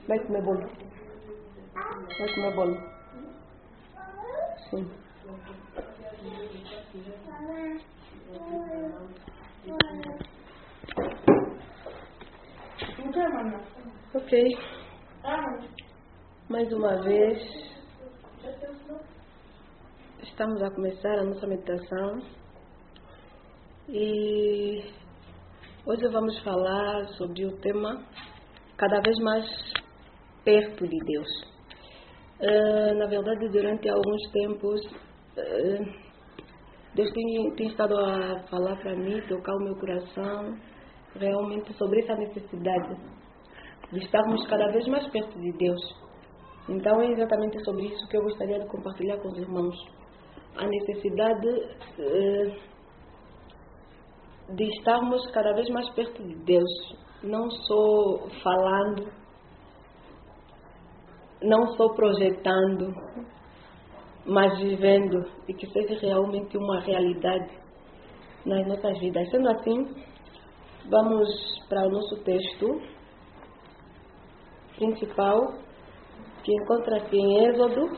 Vai comer bolo. Vai comer bolo. Sim. Ok. Mais uma vez, estamos a começar a nossa meditação e hoje vamos falar sobre o tema cada vez mais perto de Deus. Na verdade, durante alguns tempos, Deus tem estado a falar para mim, tocar o meu coração, realmente sobre essa necessidade de estarmos cada vez mais perto de Deus. Então, é exatamente sobre isso que eu gostaria de compartilhar com os irmãos. A necessidade de estarmos cada vez mais perto de Deus, não só falando, não só projetando, mas vivendo, e que seja realmente uma realidade nas nossas vidas. Sendo assim, vamos para o nosso texto principal, que encontra-se em Êxodo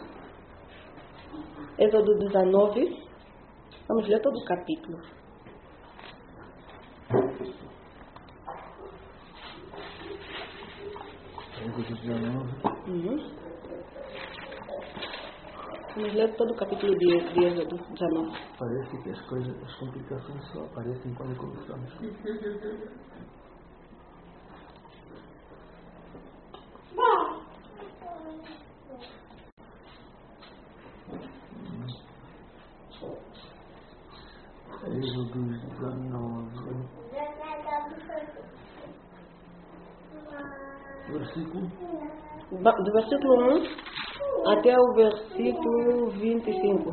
19. Vamos ler todo o capítulo. Êxodo 19. Vamos ler todo o capítulo de Êxodo 19. Parece que as complicações só aparecem quando começamos. Êxodo 19. Versículo? Do versículo 1 até o versículo 25.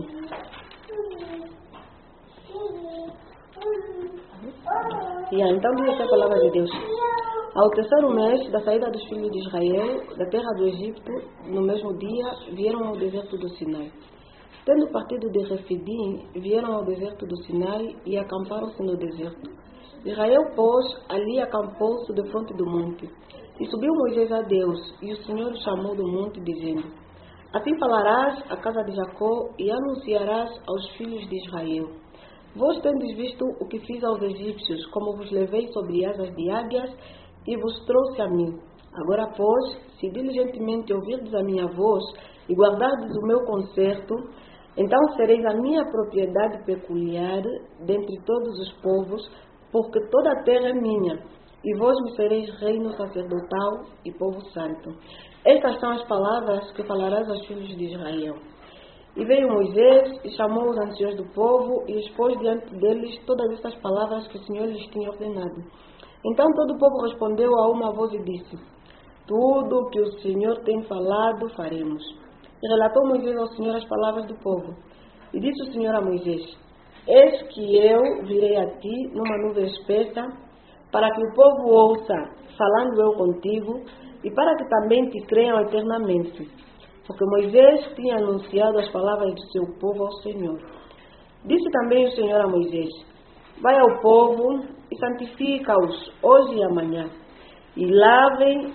Então diz a palavra de Deus. Ao terceiro mês da saída dos filhos de Israel da terra do Egito, no mesmo dia, vieram ao deserto do Sinai. Tendo partido de Refidim, vieram ao deserto do Sinai e acamparam-se no deserto. Israel, pois, ali acampou-se defronte do monte. E subiu Moisés a Deus, e o Senhor o chamou do monte, dizendo: Assim falarás à casa de Jacó e anunciarás aos filhos de Israel: Vós tendes visto o que fiz aos egípcios, como vos levei sobre asas de águias e vos trouxe a mim. Agora, pois, se diligentemente ouvirdes a minha voz e guardardes o meu concerto, então sereis a minha propriedade peculiar dentre todos os povos, porque toda a terra é minha, e vós me sereis reino sacerdotal e povo santo. Estas são as palavras que falarás aos filhos de Israel. E veio Moisés e chamou os anciãos do povo e expôs diante deles todas estas palavras que o Senhor lhes tinha ordenado. Então todo o povo respondeu a uma voz e disse: Tudo o que o Senhor tem falado, faremos. E relatou Moisés ao Senhor as palavras do povo. E disse o Senhor a Moisés: Eis que eu virei a ti numa nuvem espessa, para que o povo ouça, falando eu contigo, e para que também te creiam eternamente. Porque Moisés tinha anunciado as palavras do seu povo ao Senhor. Disse também o Senhor a Moisés: Vai ao povo e santifica-os hoje e amanhã, e lavem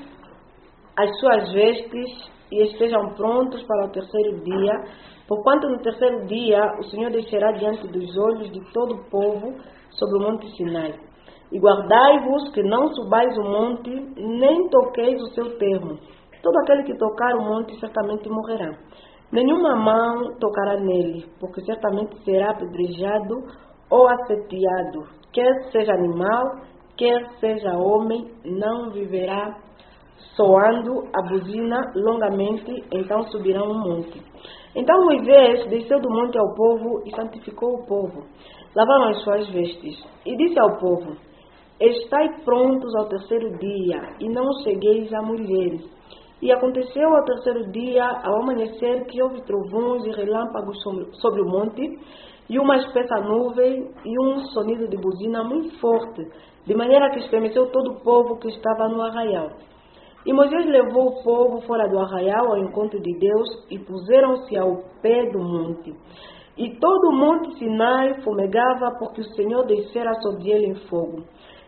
as suas vestes e estejam prontos para o terceiro dia, porquanto no terceiro dia o Senhor descerá diante dos olhos de todo o povo sobre o monte Sinai. E guardai-vos que não subais o monte, nem toqueis o seu termo. Todo aquele que tocar o monte certamente morrerá. Nenhuma mão tocará nele, porque certamente será apedrejado ou asseteado. Quer seja animal, quer seja homem, não viverá. Soando a buzina longamente, então subirão o monte. Então Moisés desceu do monte ao povo e santificou o povo. Lavaram as suas vestes. E disse ao povo: Estai prontos ao terceiro dia, e não chegueis a mulheres. E aconteceu ao terceiro dia, ao amanhecer, que houve trovões e relâmpagos sobre o monte, e uma espessa nuvem, e um sonido de buzina muito forte, de maneira que estremeceu todo o povo que estava no arraial. E Moisés levou o povo fora do arraial ao encontro de Deus, e puseram-se ao pé do monte. E todo o monte Sinai fumegava, porque o Senhor descera sobre ele em fogo.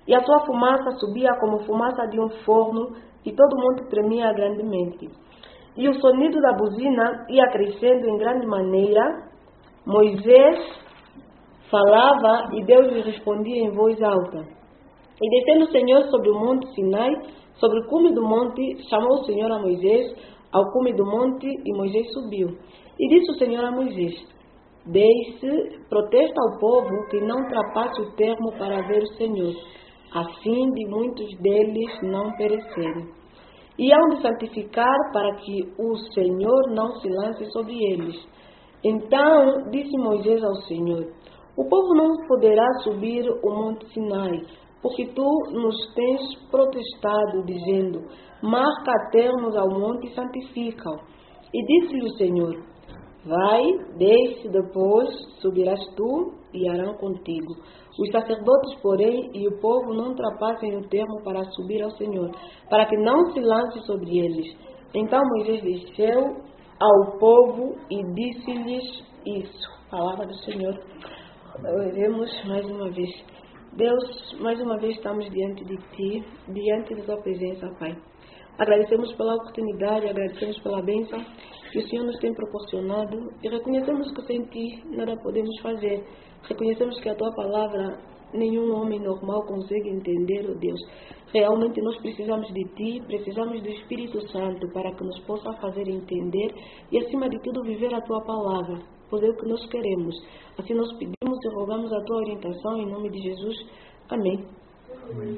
e a sua fumaça subia como fumaça de um forno, e todo o monte tremia grandemente. E o sonido da buzina ia crescendo em grande maneira. Moisés falava e Deus lhe respondia em voz alta. E descendo o Senhor sobre o monte Sinai, sobre o cume do monte, chamou o Senhor a Moisés ao cume do monte, e Moisés subiu. E disse o Senhor a Moisés: Deixe, protesta ao povo que não ultrapasse o termo para ver o Senhor, a fim de muitos deles não perecerem. E hão de santificar para que o Senhor não se lance sobre eles. Então disse Moisés ao Senhor: O povo não poderá subir o monte Sinai, porque tu nos tens protestado, dizendo: Marca termos ao monte e santifica-o. E disse-lhe o Senhor: Vai, desce, depois subirás tu e Arão contigo. Os sacerdotes, porém, e o povo não ultrapassem o termo para subir ao Senhor, para que não se lance sobre eles. Então Moisés desceu ao povo e disse-lhes isso. Palavra do Senhor. Oremos mais uma vez. Deus, mais uma vez estamos diante de Ti, diante da Tua presença, Pai. Agradecemos pela oportunidade, agradecemos pela bênção que o Senhor nos tem proporcionado e reconhecemos que sem Ti nada podemos fazer. Reconhecemos que a Tua palavra nenhum homem normal consegue entender, ó Deus. Realmente nós precisamos de Ti, precisamos do Espírito Santo para que nos possa fazer entender e, acima de tudo, viver a Tua palavra, pois é o que nós queremos. Assim nós pedimos e rogamos a Tua orientação em nome de Jesus. Amém. Amém.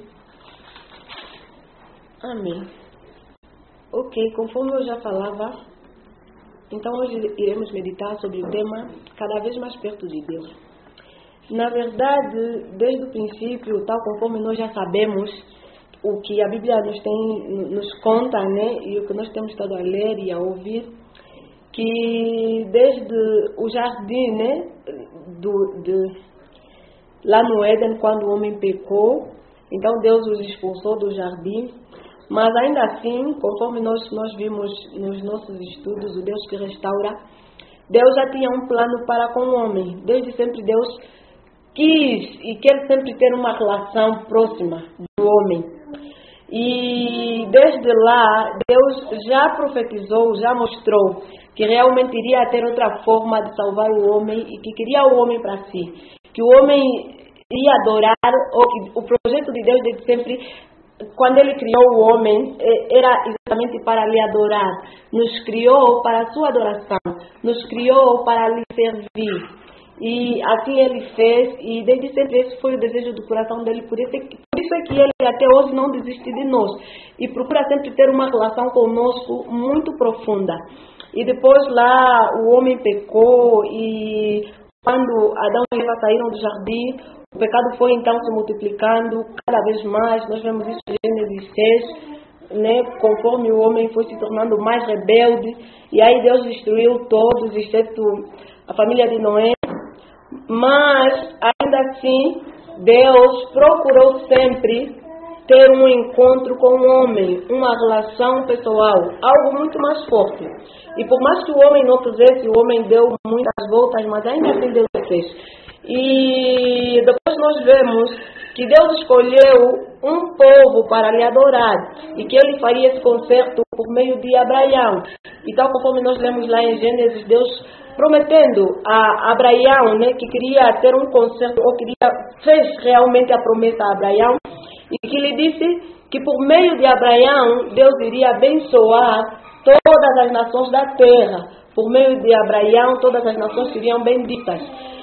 Amém. Ok, conforme eu já falava, então hoje iremos meditar sobre o tema cada vez mais perto de Deus. Na verdade, desde o princípio, tal conforme nós já sabemos, o que a Bíblia nos conta, né, e o que nós temos estado a ler e a ouvir, que desde o jardim, né, lá no Éden, quando o homem pecou, então Deus os expulsou do jardim. Mas ainda assim, conforme nós vimos nos nossos estudos, o Deus que restaura, Deus já tinha um plano para com o homem. Desde sempre Deus quis e quer sempre ter uma relação próxima do homem. E desde lá, Deus já profetizou, já mostrou que realmente iria ter outra forma de salvar o homem e que queria o homem para si. Que o homem ia adorar, ou que o projeto de Deus desde sempre, quando Ele criou o homem, era exatamente para lhe adorar. Nos criou para a sua adoração. Nos criou para lhe servir. E assim Ele fez, e desde sempre esse foi o desejo do coração dEle. Por isso é que Ele até hoje não desiste de nós. E procura sempre ter uma relação conosco muito profunda. E depois lá o homem pecou, e quando Adão e Eva saíram do jardim, o pecado foi então se multiplicando cada vez mais. Nós vemos isso em Gênesis 6, né? Conforme o homem foi se tornando mais rebelde. E aí Deus destruiu todos, exceto a família de Noé. Mas, ainda assim, Deus procurou sempre ter um encontro com o homem, uma relação pessoal, algo muito mais forte. E por mais que o homem não quisesse, o homem deu muitas voltas, mas ainda assim Deus fez. E depois nós vemos que Deus escolheu um povo para lhe adorar e que Ele faria esse concerto por meio de Abraão. E tal conforme nós lemos lá em Gênesis, Deus prometendo a Abraão, né, que queria ter um concerto, ou fez realmente a promessa a Abraão, e que lhe disse que por meio de Abraão Deus iria abençoar todas as nações da terra. Por meio de Abraão todas as nações seriam benditas.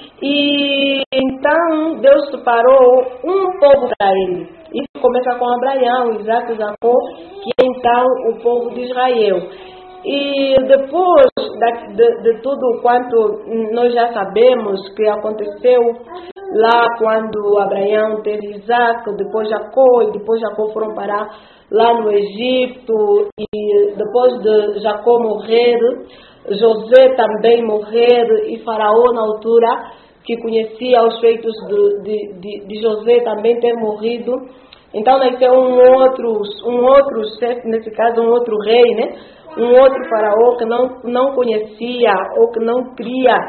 E então Deus separou um povo para Ele. Isso começa com Abraão, Isaac e Jacó, que é então o povo de Israel. E depois de tudo quanto nós já sabemos que aconteceu lá quando Abraão teve Isaac, depois Jacó, e depois Jacó foram parar lá no Egito, e depois de Jacó morrer, José também morrer, e Faraó na altura, que conhecia os feitos de José, também ter morrido. Então nasceu um outro chefe, nesse caso um outro rei, né? Um outro faraó que não conhecia ou que não queria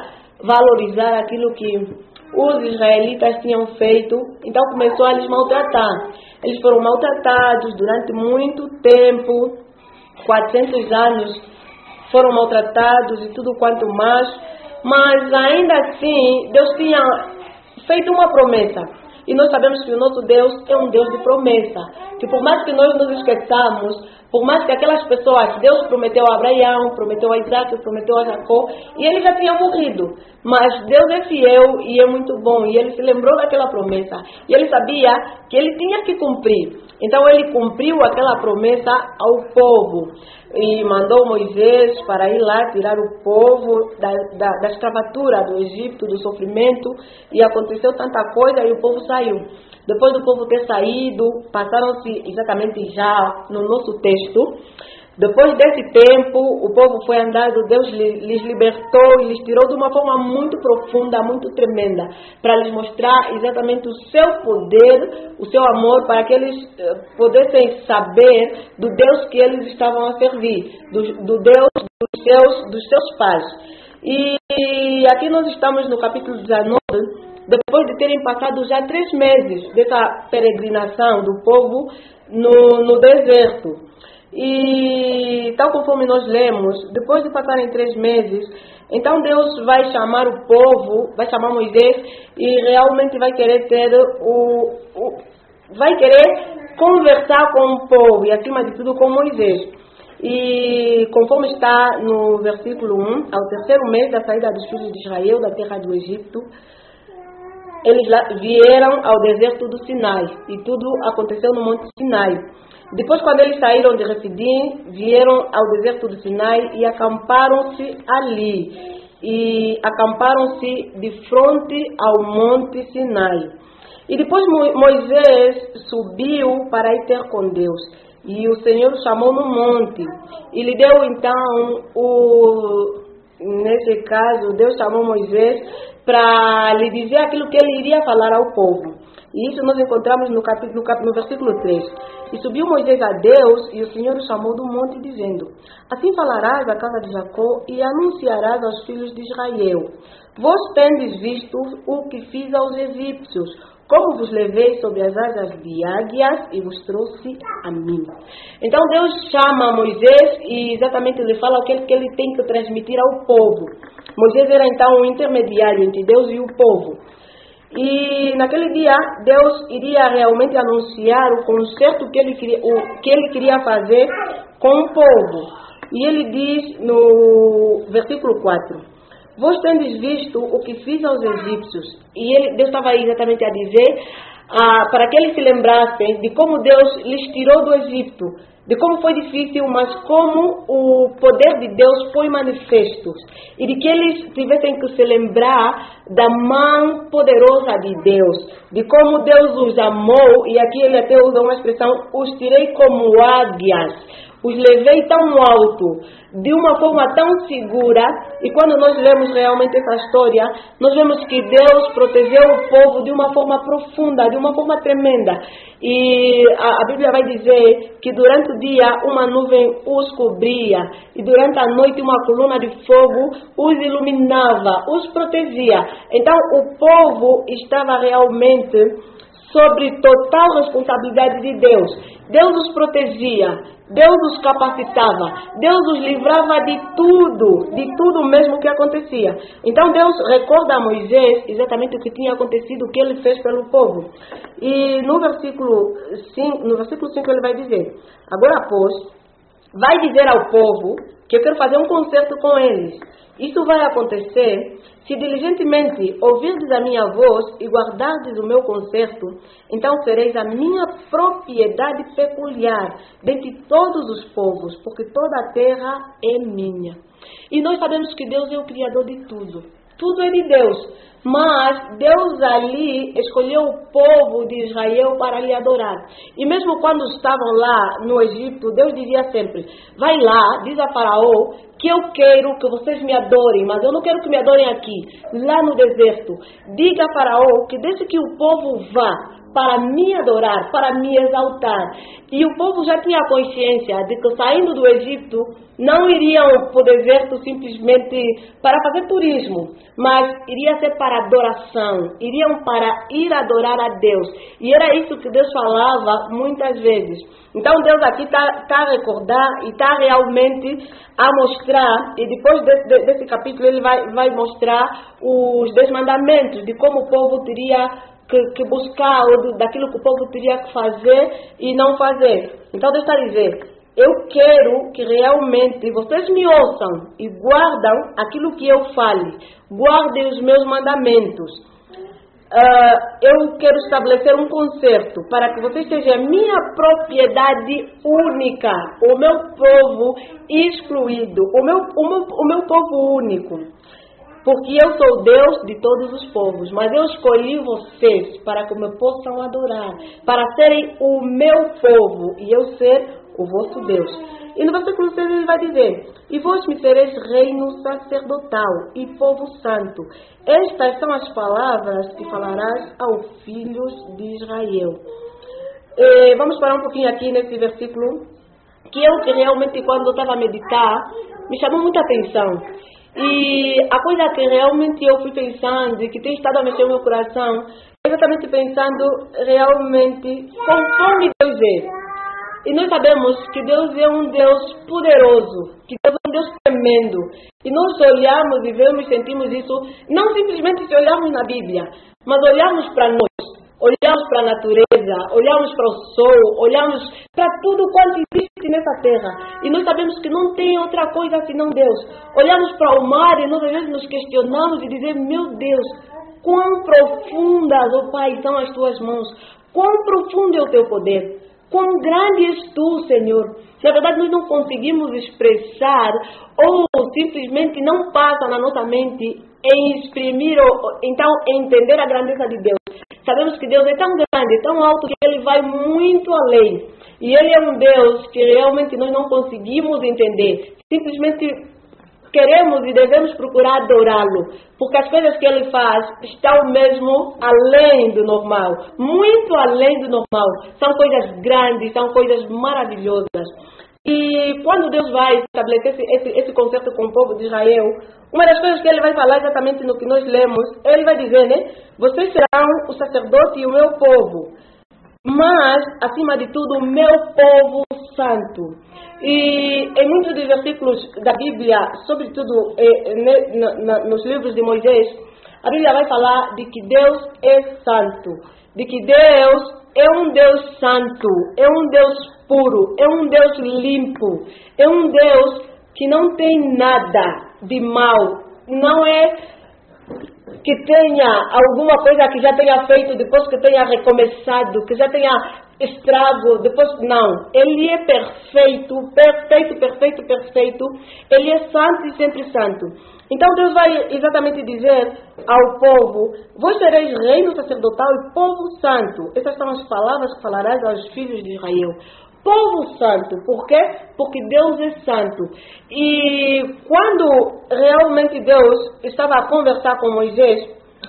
valorizar aquilo que os israelitas tinham feito, então começou a lhes maltratar. Eles foram maltratados durante muito tempo, 400 anos foram maltratados e tudo quanto mais, mas ainda assim Deus tinha feito uma promessa. E nós sabemos que o nosso Deus é um Deus de promessa. Que por mais que nós nos esqueçamos, por mais que aquelas pessoas, Deus prometeu a Abraão, prometeu a Isaac, prometeu a Jacó, e ele já tinha morrido. Mas Deus é fiel e é muito bom. E ele se lembrou daquela promessa. E ele sabia que ele tinha que cumprir. Então ele cumpriu aquela promessa ao povo. E mandou Moisés para ir lá tirar o povo da escravatura do Egito, do sofrimento. E aconteceu tanta coisa e o povo saiu. Depois do povo ter saído, passaram-se exatamente já no nosso texto. Depois desse tempo, o povo foi andado, Deus lhes libertou e lhes tirou de uma forma muito profunda, muito tremenda, para lhes mostrar exatamente o seu poder, o seu amor, para que eles pudessem saber do Deus que eles estavam a servir, do Deus dos seus pais. E aqui nós estamos no capítulo 19, depois de terem passado já 3 meses dessa peregrinação do povo no deserto. E tal conforme nós lemos, depois de passarem 3 meses, então Deus vai chamar o povo, vai chamar Moisés e realmente vai querer vai querer conversar com o povo e acima de tudo com Moisés. E conforme está no versículo 1, ao 3º mês da saída dos filhos de Israel da terra do Egito, eles vieram ao deserto do Sinai e tudo aconteceu no Monte Sinai. Depois, quando eles saíram de Refidim, vieram ao deserto do Sinai e acamparam-se ali. E acamparam-se de frente ao Monte Sinai. E depois Moisés subiu para ir ter com Deus. E o Senhor o chamou no monte. E lhe deu então, nesse caso, Deus chamou Moisés para lhe dizer aquilo que ele iria falar ao povo. E isso nós encontramos no versículo 3. E subiu Moisés a Deus, e o Senhor o chamou do monte, dizendo: Assim falarás à casa de Jacó e anunciarás aos filhos de Israel: Vós tendes visto o que fiz aos egípcios, como vos levei sobre as asas de águias e vos trouxe a mim. Então Deus chama Moisés e exatamente lhe fala o que ele tem que transmitir ao povo. Moisés era então um intermediário entre Deus e o povo. E naquele dia, Deus iria realmente anunciar o concerto que ele queria fazer com o povo. E ele diz no versículo 4, Vós tendes visto o que fiz aos egípcios. E Deus estava aí exatamente a dizer, para que eles se lembrassem de como Deus lhes tirou do Egito, de como foi difícil, mas como o poder de Deus foi manifesto. E de que eles tivessem que se lembrar da mão poderosa de Deus, de como Deus os amou, e aqui ele até usa uma expressão, os tirei como águias. Os levei tão alto, de uma forma tão segura, e quando nós lemos realmente essa história, nós vemos que Deus protegeu o povo de uma forma profunda, de uma forma tremenda. E a Bíblia vai dizer que durante o dia uma nuvem os cobria, e durante a noite uma coluna de fogo os iluminava, os protegia. Então o povo estava realmente sobre total responsabilidade de Deus. Deus os protegia, Deus os capacitava, Deus os livrava de tudo mesmo que acontecia. Então Deus recorda a Moisés exatamente o que tinha acontecido, o que ele fez pelo povo. E no versículo 5 ele vai dizer: Agora, pois, vai dizer ao povo que eu quero fazer um concerto com eles. Isso vai acontecer se diligentemente ouvirdes a minha voz e guardardes o meu concerto, então sereis a minha propriedade peculiar dentre todos os povos, porque toda a terra é minha. E nós sabemos que Deus é o Criador de tudo. Tudo é de Deus. Mas Deus ali escolheu o povo de Israel para lhe adorar. E mesmo quando estavam lá no Egito, Deus dizia sempre: vai lá, diz a Faraó, que eu quero que vocês me adorem, mas eu não quero que me adorem aqui, lá no deserto. Diga a Faraó que desde que o povo vá para me adorar, para me exaltar. E o povo já tinha consciência de que saindo do Egito não iriam para o deserto simplesmente para fazer turismo, mas iria ser para adoração, iriam para ir adorar a Deus. E era isso que Deus falava muitas vezes. Então Deus aqui está a recordar e está realmente a mostrar, e depois desse capítulo ele vai mostrar os 10 mandamentos, de como o povo teria que buscar, ou daquilo que o povo teria que fazer e não fazer. Então Deus está a dizer, eu quero que realmente vocês me ouçam e guardam aquilo que eu fale, guardem os meus mandamentos. Eu quero estabelecer um concerto para que vocês sejam minha propriedade única, o meu povo excluído, o meu povo único. Porque eu sou Deus de todos os povos, mas eu escolhi vocês para que me possam adorar, para serem o meu povo e eu ser o vosso Deus. E no versículo 6 ele vai dizer, e vós me sereis reino sacerdotal e povo santo. Estas são as palavras que falarás aos filhos de Israel. Vamos parar um pouquinho aqui nesse versículo, que realmente quando eu estava a meditar, me chamou muita atenção. E a coisa que realmente eu fui pensando e que tem estado a mexer no meu coração, é exatamente pensando realmente conforme Deus é. E nós sabemos que Deus é um Deus poderoso, que Deus é um Deus tremendo. E nós olhamos e vemos e sentimos isso, não simplesmente se olharmos na Bíblia, mas olharmos para nós, olharmos para a natureza, olharmos para o sol, olharmos para tudo quanto existe nessa terra. E nós sabemos que não tem outra coisa senão Deus. Olhamos para o mar e nós às vezes nos questionamos e dizemos, meu Deus, quão profundas, ó Pai, são as tuas mãos, quão profundo é o teu poder. Quão grande és tu, Senhor. Na verdade, nós não conseguimos expressar ou simplesmente não passa na nossa mente em exprimir ou então entender a grandeza de Deus. Sabemos que Deus é tão grande, tão alto, que Ele vai muito além. E Ele é um Deus que realmente nós não conseguimos entender. Simplesmente queremos e devemos procurar adorá-lo, porque as coisas que Ele faz estão mesmo além do normal, muito além do normal. São coisas grandes, são coisas maravilhosas. E quando Deus vai estabelecer esse concerto com o povo de Israel, uma das coisas que Ele vai falar exatamente no que nós lemos, Ele vai dizer, né? Vocês serão o sacerdote e o meu povo, mas, acima de tudo, o meu povo santo. E em muitos dos versículos da Bíblia, sobretudo nos livros de Moisés, a Bíblia vai falar de que Deus é santo, de que Deus é um Deus santo, é um Deus puro, é um Deus limpo, é um Deus que não tem nada de mal, não é que tenha alguma coisa que já tenha feito, depois que tenha recomeçado, que já tenha estrago, depois não. Ele é perfeito, perfeito, perfeito, perfeito. Ele é santo e sempre santo. Então Deus vai exatamente dizer ao povo, vós sereis reino sacerdotal e povo santo. Essas são as palavras que falarás aos filhos de Israel. Povo santo, por quê? Porque Deus é santo. E quando realmente Deus estava a conversar com Moisés,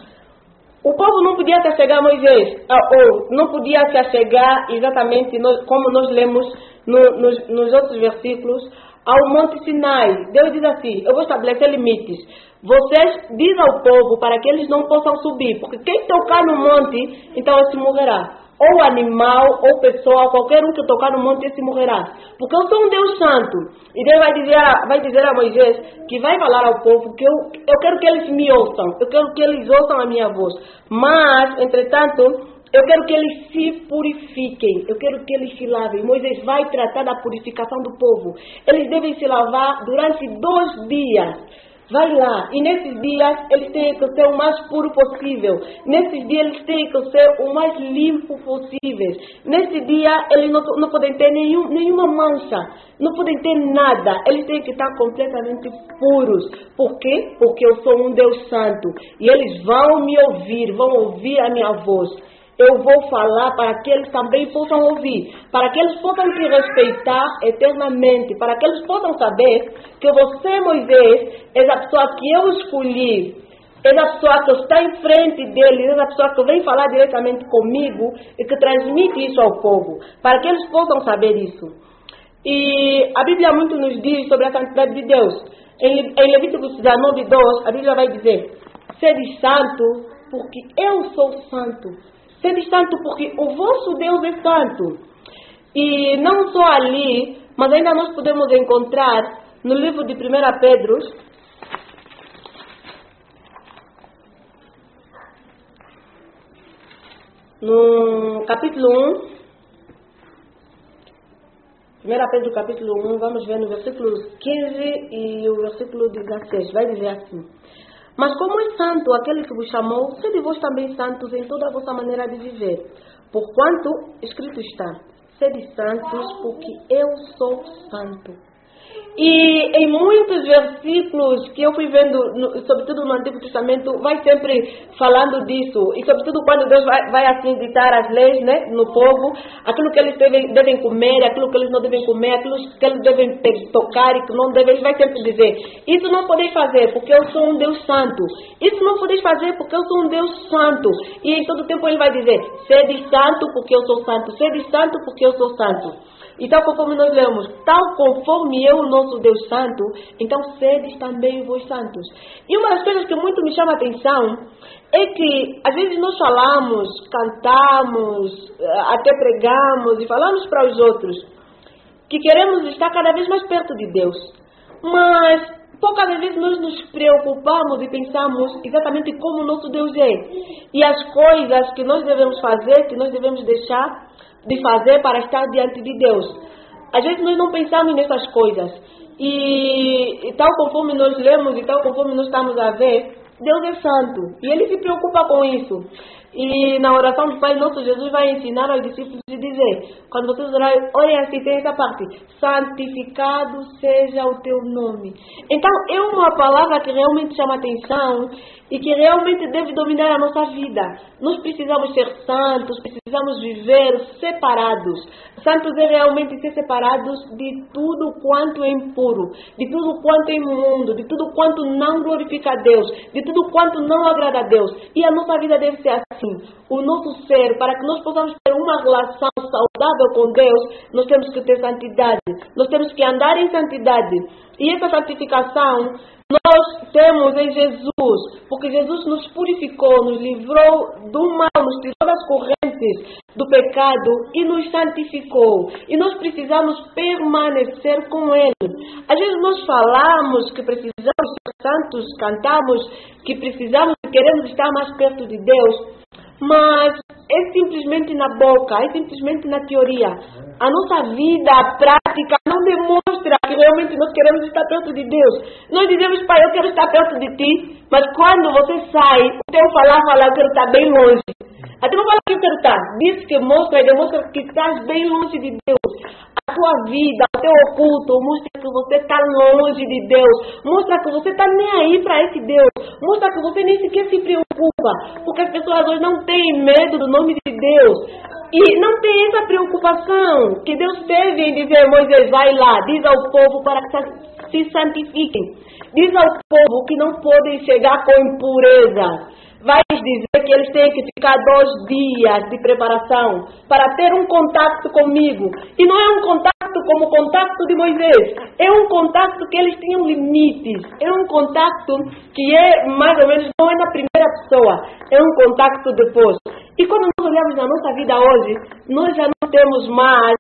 o povo não podia se achegar a Moisés, ou não podia se achegar exatamente como nós lemos nos outros versículos, ao Monte Sinai. Deus diz assim, eu vou estabelecer limites. Vocês dizem ao povo para que eles não possam subir, porque quem tocar no monte, então esse morrerá. Ou animal, ou pessoa, qualquer um que tocar no monte, esse morrerá. Porque eu sou um Deus santo. E Deus vai dizer a Moisés que vai falar ao povo que eu quero que eles me ouçam. Eu quero que eles ouçam a minha voz. Mas, entretanto, eu quero que eles se purifiquem. Eu quero que eles se lavem. Moisés vai tratar da purificação do povo. Eles devem se lavar durante 2 dias. Vai lá, e nesses dias eles têm que ser o mais puro possível. Nesses dias eles têm que ser o mais limpo possível. Nesse dia eles não podem ter nenhuma mancha, não podem ter nada. Eles têm que estar completamente puros. Por quê? Porque eu sou um Deus santo. E eles vão me ouvir, vão ouvir a minha voz. Eu vou falar para que eles também possam ouvir, para que eles possam te respeitar eternamente, para que eles possam saber que você, Moisés, és a pessoa que eu escolhi é da pessoa que está em frente dele, é da pessoa que vem falar diretamente comigo e que transmite isso ao povo, para que eles possam saber isso. E a Bíblia muito nos diz sobre a santidade de Deus. Em Levíticos 19:2, a Bíblia vai dizer: sede santo, porque eu sou santo. Sede santo, porque o vosso Deus é santo. E não só ali, mas ainda nós podemos encontrar no livro de 1 Pedro, no capítulo 1, 1 Pedro capítulo 1, vamos ver no versículo 15 e o versículo 16, vai dizer assim: mas como é santo aquele que vos chamou, sede vós também santos em toda a vossa maneira de viver, porquanto escrito está: sede santos, porque eu sou santo. E em muitos versículos que eu fui vendo, sobretudo no Antigo Testamento, vai sempre falando disso. E sobretudo quando Deus vai assim ditar as leis, né, no povo, aquilo que eles devem comer, aquilo que eles não devem comer, aquilo que eles devem tocar e que não devem, ele vai sempre dizer: isso não podeis fazer porque eu sou um Deus santo. Isso não podeis fazer porque eu sou um Deus santo. E em todo o tempo ele vai dizer: sede santo porque eu sou santo. Sede santo porque eu sou santo. E tal conforme nós lemos, tal conforme eu, o nosso Deus santo, então sedes também vós santos. E uma das coisas que muito me chama a atenção é que às vezes nós falamos, cantamos, até pregamos e falamos para os outros que queremos estar cada vez mais perto de Deus. Mas poucas vezes nós nos preocupamos e pensamos exatamente como o nosso Deus é. E as coisas que nós devemos fazer, que nós devemos deixar de fazer para estar diante de Deus. Às vezes nós não pensamos nessas coisas. E tal conforme nós lemos e tal conforme nós estamos a ver, Deus é santo. E Ele se preocupa com isso. E na oração do Pai Nosso, Jesus vai ensinar aos discípulos e dizer, quando vocês orarem, olhem assim, tem essa parte: santificado seja o teu nome. Então é uma palavra que realmente chama atenção e que realmente deve dominar a nossa vida. Nós precisamos ser santos, precisamos viver separados. Santos é realmente ser separados de tudo quanto é impuro, de tudo quanto é imundo, de tudo quanto não glorifica a Deus, de tudo quanto não agrada a Deus. E a nossa vida deve ser assim. O nosso ser, para que nós possamos ter uma relação saudável com Deus, nós temos que ter santidade, nós temos que andar em santidade. E essa santificação nós temos em Jesus, porque Jesus nos purificou, nos livrou do mal, nos tirou das correntes do pecado e nos santificou. E nós precisamos permanecer com Ele. Às vezes nós falamos que precisamos ser santos, cantamos que precisamos e queremos estar mais perto de Deus, mas é simplesmente na boca, é simplesmente na teoria. A nossa vida, a prática, não demonstra que realmente nós queremos estar perto de Deus. Nós dizemos: Pai, eu quero estar perto de Ti, mas quando você sai, o teu falar, eu quero estar bem longe. Até não fala que eu quero estar, diz que mostra e demonstra que estás bem longe de Deus. A tua vida, o teu oculto, mostra que você está longe de Deus. Mostra que você está nem aí para esse Deus. Mostra que você nem sequer se preocupa. Porque as pessoas hoje não têm medo do nome de Deus. E não tem essa preocupação que Deus teve em dizer: Moisés, vai lá, diz ao povo para que se santifiquem. Diz ao povo que não podem chegar com impureza. Vai dizer que eles têm que ficar 2 dias de preparação para ter um contato comigo. E não é um contato como o contato de Moisés. É um contato que eles tinham limites. É um contato que é mais ou menos, não é na primeira pessoa. É um contato depois. E quando nós olhamos na nossa vida hoje, nós já não temos mais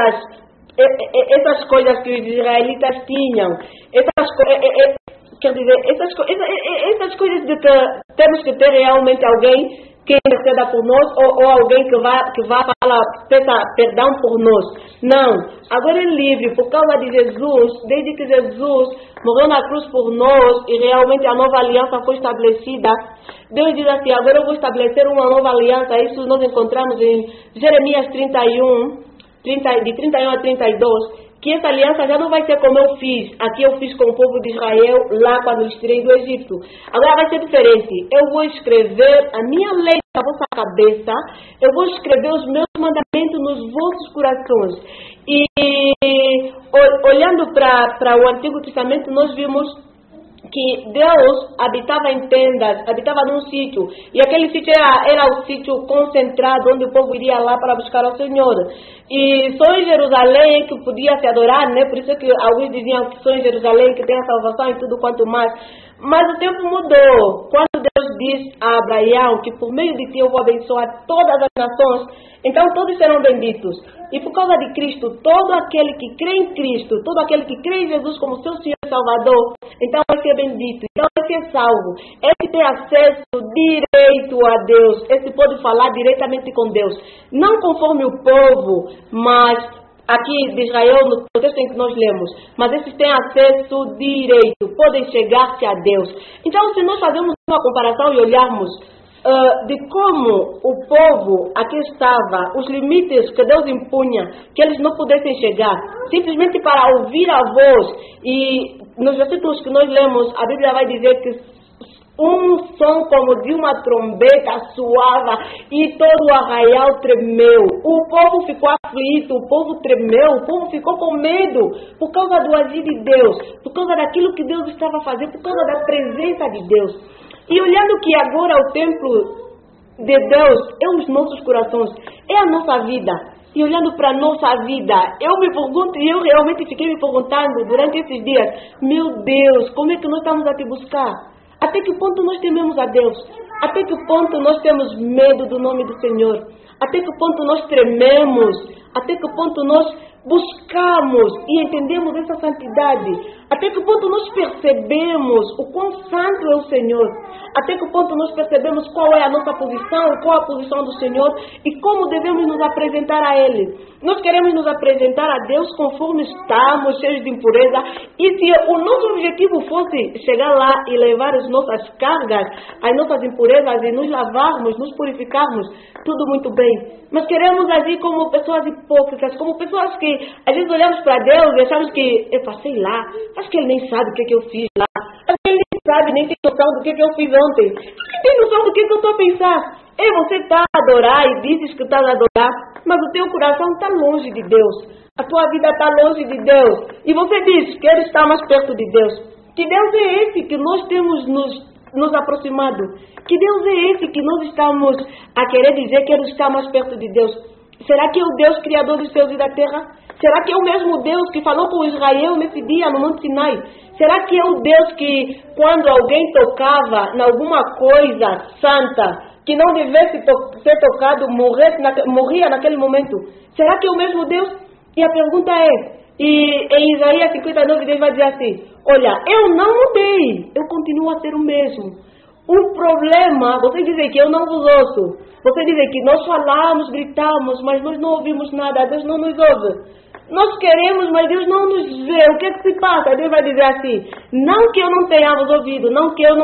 essas coisas que os israelitas tinham. Quer dizer, essas coisas de que temos que ter realmente alguém que interceda por nós ou alguém que vá peça perdão por nós. Não. Agora é livre por causa de Jesus. Desde que Jesus morreu na cruz por nós e realmente a nova aliança foi estabelecida, Deus diz assim: agora eu vou estabelecer uma nova aliança. Isso nós encontramos em Jeremias 31, de 31 a 32. Que essa aliança já não vai ser como eu fiz. Aqui eu fiz com o povo de Israel, lá quando eles tirei do Egito. Agora vai ser diferente. Eu vou escrever a minha lei na vossa cabeça. Eu vou escrever os meus mandamentos nos vossos corações. E olhando para o Antigo Testamento, nós vimos que Deus habitava em tendas, habitava num sítio, e aquele sítio era o sítio concentrado onde o povo iria lá para buscar ao Senhor. E só em Jerusalém que podia se adorar, né? Por isso que alguns diziam que só em Jerusalém que tem a salvação e tudo quanto mais. Mas o tempo mudou. Quando Deus diz a Abraão que por meio de ti eu vou abençoar todas as nações, então todos serão benditos. E por causa de Cristo, todo aquele que crê em Cristo, todo aquele que crê em Jesus como seu Senhor e Salvador, então vai ser bendito, então vai ser salvo. Esse tem acesso direito a Deus, esse pode falar diretamente com Deus. Não conforme o povo, mas aqui de Israel, no contexto em que nós lemos, mas esses têm acesso direito, podem chegar-se a Deus. Então, se nós fazemos uma comparação e olharmos de como o povo aqui estava, os limites que Deus impunha, que eles não pudessem chegar, simplesmente para ouvir a voz. E nos versículos que nós lemos, a Bíblia vai dizer que um som como de uma trombeta soava e todo o arraial tremeu. O povo ficou aflito, o povo tremeu, o povo ficou com medo por causa do agir de Deus, por causa daquilo que Deus estava fazendo, por causa da presença de Deus. E olhando que agora o templo de Deus é os nossos corações, é a nossa vida. E olhando para a nossa vida, eu me pergunto, e eu realmente fiquei me perguntando durante esses dias, meu Deus, como é que nós estamos a te buscar? Até que ponto nós tememos a Deus? Até que ponto nós temos medo do nome do Senhor? Até que ponto nós trememos? Até que ponto nós buscamos e entendemos essa santidade? Até que ponto nós percebemos o quão santo é o Senhor? Até que ponto nós percebemos qual é a nossa posição, qual a posição do Senhor e como devemos nos apresentar a Ele? Nós queremos nos apresentar a Deus conforme estamos, cheios de impureza. E se o nosso objetivo fosse chegar lá e levar as nossas cargas, as nossas impurezas e nos lavarmos, nos purificarmos, tudo muito bem. Mas queremos agir como pessoas hipócritas, como pessoas que às vezes olhamos para Deus e achamos que, eu passei lá, acho que Ele nem sabe o que eu fiz lá, acho que Ele nem sabe, nem tem noção do que eu fiz ontem, acho que tem noção do que eu estou a pensar. Você está a adorar e dizes que estás a adorar, mas o teu coração está longe de Deus, a tua vida está longe de Deus, e você diz que Ele está mais perto de Deus. Que Deus é esse que nós temos nos aproximado? Que Deus é esse que nós estamos a querer dizer que Ele está mais perto de Deus? Será que é o Deus criador dos céus e da terra? Será que é o mesmo Deus que falou com Israel nesse dia no Monte Sinai? Será que é o Deus que quando alguém tocava em alguma coisa santa que não devesse ser tocado, morria naquele momento? Será que é o mesmo Deus? E a pergunta é, e em Isaías 59 Deus vai dizer assim, olha, eu não mudei, eu continuo a ser o mesmo. O problema, vocês dizem que eu não vos ouço, vocês dizem que nós falamos, gritamos, mas nós não ouvimos nada, Deus não nos ouve. Nós queremos, mas Deus não nos vê. O que é que se passa? Deus vai dizer assim, não que eu não tenha vos ouvido, não que eu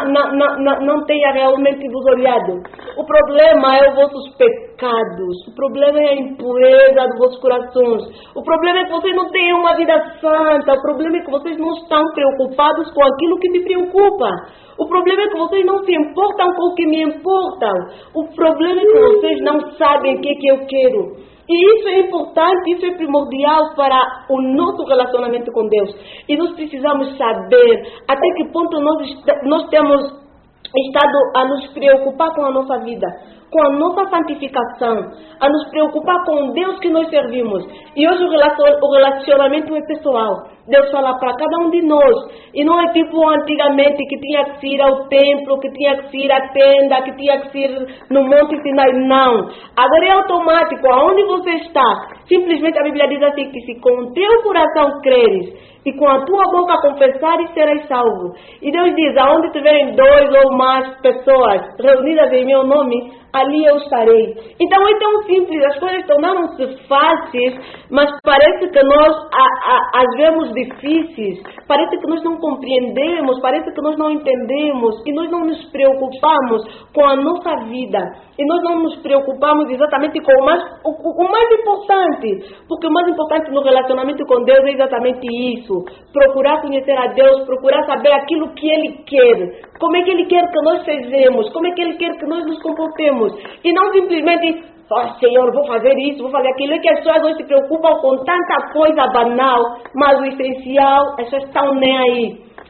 não tenha realmente vos olhado. O problema é os vossos pecados, o problema é a impureza dos vossos corações, o problema é que vocês não têm uma vida santa, o problema é que vocês não estão preocupados com aquilo que me preocupa. O problema é que vocês não se importam com o que me importam. O problema é que vocês não sabem o que eu quero. E isso é importante, isso é primordial para o nosso relacionamento com Deus. E nós precisamos saber até que ponto nós temos estado a nos preocupar com a nossa vida, com a nossa santificação, a nos preocupar com o Deus que nós servimos. E hoje o relacionamento é pessoal. Deus fala para cada um de nós. E não é tipo antigamente que tinha que ir ao templo, que tinha que ir à tenda, que tinha que ir no Monte Sinai. Não. Agora é automático. Aonde você está? Simplesmente a Bíblia diz assim, que se com o teu coração creres e com a tua boca confessares, serás salvo. E Deus diz, aonde tiverem 2 ou mais pessoas reunidas em meu nome, ali eu estarei. Então é tão simples, as coisas tornaram-se fáceis, mas parece que nós as vemos difíceis, parece que nós não compreendemos, parece que nós não entendemos, e nós não nos preocupamos com a nossa vida, e nós não nos preocupamos exatamente com o mais importante, porque o mais importante no relacionamento com Deus é exatamente isso, procurar conhecer a Deus, procurar saber aquilo que Ele quer, como é que Ele quer que nós sejamos, como é que Ele quer que nós nos comportemos. E não simplesmente, Senhor, vou fazer isso, vou fazer aquilo. É que as pessoas hoje se preocupam com tanta coisa banal, mas o essencial, as pessoas estão nem aí.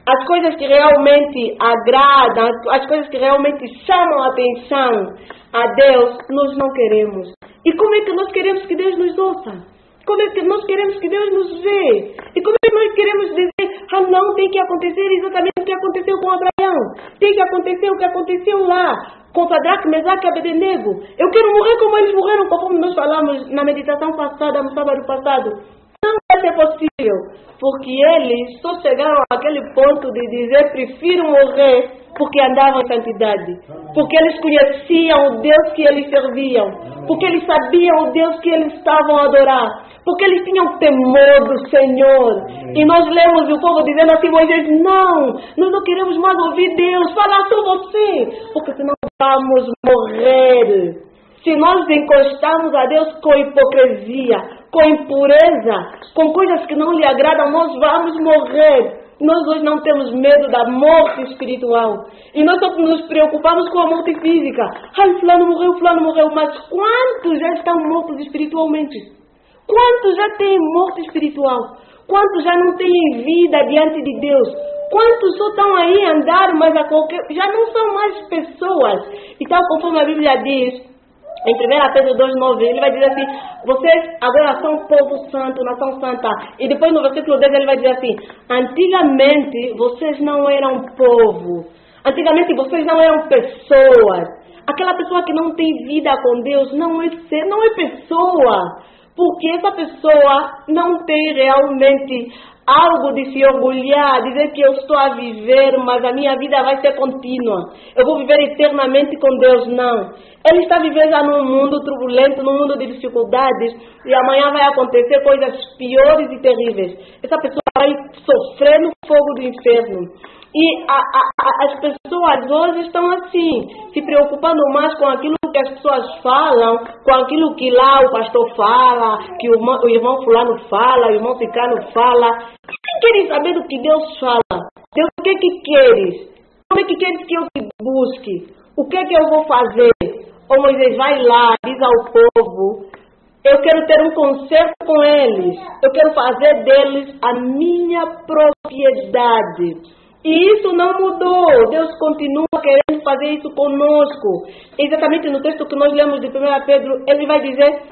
as coisas que realmente agradam, as coisas que realmente chamam a atenção a Deus, nós não queremos. E como é que nós queremos que Deus nos ouça? Como é que nós queremos que Deus nos vê? E como é que nós queremos dizer, não, tem que acontecer exatamente o que aconteceu com Abraão. Tem que acontecer o que aconteceu lá, com Sadraque, Mesaque e Abednego. Eu quero morrer como eles morreram, conforme nós falamos na meditação passada, no sábado passado. Não vai ser possível, porque eles só chegaram àquele ponto de dizer, prefiro morrer, porque andavam em santidade, porque eles conheciam o Deus que eles serviam, porque eles sabiam o Deus que eles estavam a adorar, porque eles tinham temor do Senhor. E nós lemos o povo dizendo assim, Moisés, não, nós não queremos mais ouvir Deus, fala só você, porque senão vamos morrer. Se nós encostarmos a Deus com hipocrisia, com impureza, com coisas que não lhe agradam, nós vamos morrer. Nós hoje não temos medo da morte espiritual. E nós só nos preocupamos com a morte física. Ai, fulano morreu. Mas quantos já estão mortos espiritualmente? Quantos já têm morte espiritual? Quantos já não têm vida diante de Deus? Quantos só estão aí a andar, mas já não são mais pessoas? E tal conforme a Bíblia diz, em 1 Pedro 2,9, ele vai dizer assim, vocês agora são povo santo, nação santa. E depois no versículo 10 ele vai dizer assim, antigamente vocês não eram povo, antigamente vocês não eram pessoas. Aquela pessoa que não tem vida com Deus não é pessoa, porque essa pessoa não tem realmente algo de se orgulhar, dizer que eu estou a viver, mas a minha vida vai ser contínua. Eu vou viver eternamente com Deus, não. Ele está vivendo já num mundo turbulento, num mundo de dificuldades, e amanhã vai acontecer coisas piores e terríveis. Essa pessoa vai sofrer no fogo do inferno. E as pessoas hoje estão assim, se preocupando mais com aquilo que as pessoas falam, com aquilo que lá o pastor fala, que o irmão fulano fala, o irmão ciclano fala. Não querem saber do que Deus fala. Deus, o que queres? Como é que queres que eu te busque? O que eu vou fazer? Ô Moisés, vai lá, diz ao povo, eu quero ter um concerto com eles. Eu quero fazer deles a minha propriedade. E isso não mudou. Deus continua querendo fazer isso conosco. Exatamente no texto que nós lemos de 1 Pedro, ele vai dizer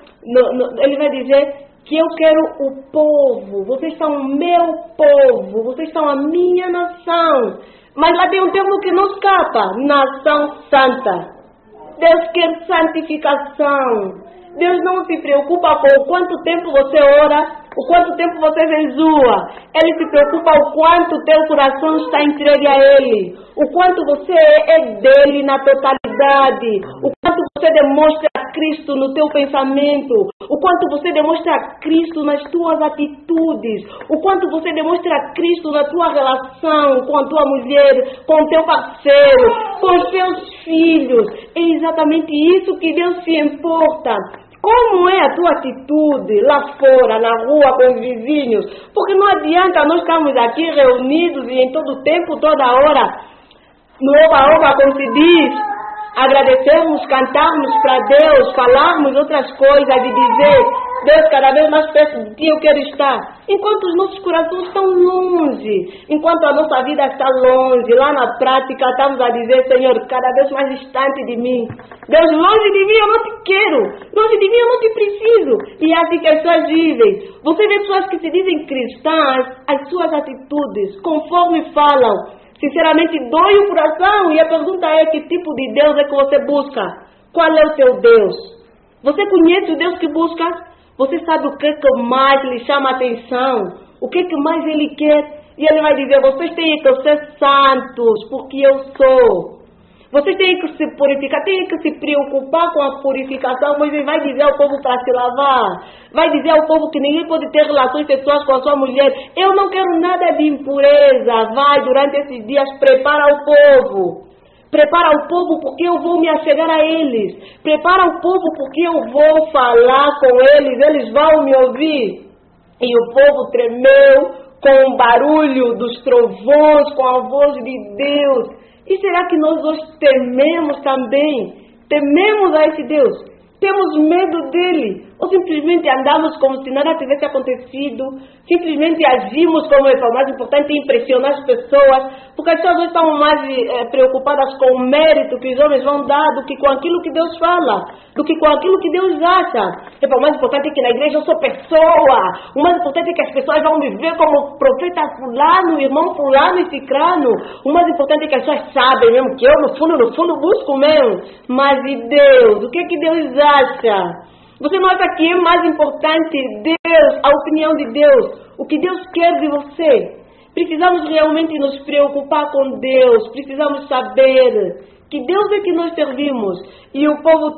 que eu quero o povo. Vocês são o meu povo. Vocês são a minha nação. Mas lá tem um termo que não escapa. Nação santa. Deus quer santificação. Deus não se preocupa com o quanto tempo você ora, o quanto tempo você jejua. Ele se preocupa o quanto teu coração está entregue a Ele, o quanto você é dele na totalidade, o quanto você demonstra Cristo no teu pensamento, o quanto você demonstra Cristo nas tuas atitudes, o quanto você demonstra Cristo na tua relação com a tua mulher, com o teu parceiro, com os teus filhos. É exatamente isso que Deus se importa. Como é a tua atitude lá fora, na rua, com os vizinhos? Porque não adianta nós estarmos aqui reunidos e em todo tempo, toda hora, no oba-oba, como se diz, agradecermos, cantarmos para Deus, falarmos outras coisas e dizer, Deus, cada vez mais perto de Ti eu quero estar. Enquanto os nossos corações estão longe, enquanto a nossa vida está longe, lá na prática estamos a dizer, Senhor, cada vez mais distante de mim. Deus, longe de mim eu não te quero, longe de mim eu não te preciso. E é assim que as pessoas vivem. Você vê pessoas que se dizem cristãs, as suas atitudes, conforme falam, sinceramente dói o coração. E a pergunta é, que tipo de Deus é que você busca? Qual é o teu Deus? Você conhece o Deus que busca? Você sabe o que mais lhe chama a atenção? O que mais Ele quer? E Ele vai dizer, vocês têm que ser santos, porque eu sou. Vocês têm que se purificar, têm que se preocupar com a purificação. Mas Ele vai dizer ao povo para se lavar. Vai dizer ao povo que ninguém pode ter relações sexuais com a sua mulher. Eu não quero nada de impureza. Vai, durante esses dias, prepara o povo. Prepara o povo porque eu vou me achegar a eles. Prepara o povo porque eu vou falar com eles. Eles vão me ouvir. E o povo tremeu com o barulho dos trovões, com a voz de Deus. E será que nós hoje tememos também? Tememos a esse Deus? Temos medo dele? Ou simplesmente andamos como se nada tivesse acontecido, simplesmente agimos como é o mais importante, impressionar as pessoas, porque as pessoas estão mais preocupadas com o mérito que os homens vão dar do que com aquilo que Deus fala, do que com aquilo que Deus acha. O mais importante é que na igreja eu sou pessoa, o mais importante é que as pessoas vão me ver como profeta fulano, irmão fulano e cicrano, o mais importante é que as pessoas sabem mesmo que eu no fundo busco mesmo. Mas e Deus? O que é que Deus acha? Você não acha que é mais importante Deus, a opinião de Deus, o que Deus quer de você? Precisamos realmente nos preocupar com Deus, precisamos saber que Deus é que nós servimos. E o povo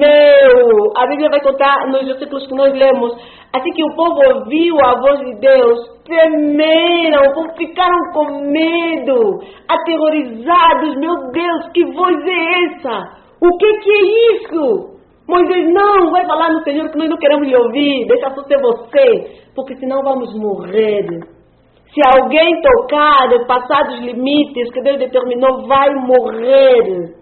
tremeu. A Bíblia vai contar nos versículos que nós lemos. Assim que o povo ouviu a voz de Deus, tremeram, o povo ficaram com medo, aterrorizados. Meu Deus, que voz é essa? O que é isso? Moisés, não, vai falar no Senhor que nós não queremos lhe ouvir, deixa só ser você, porque senão vamos morrer. Se alguém tocar, passar dos limites que Deus determinou, vai morrer.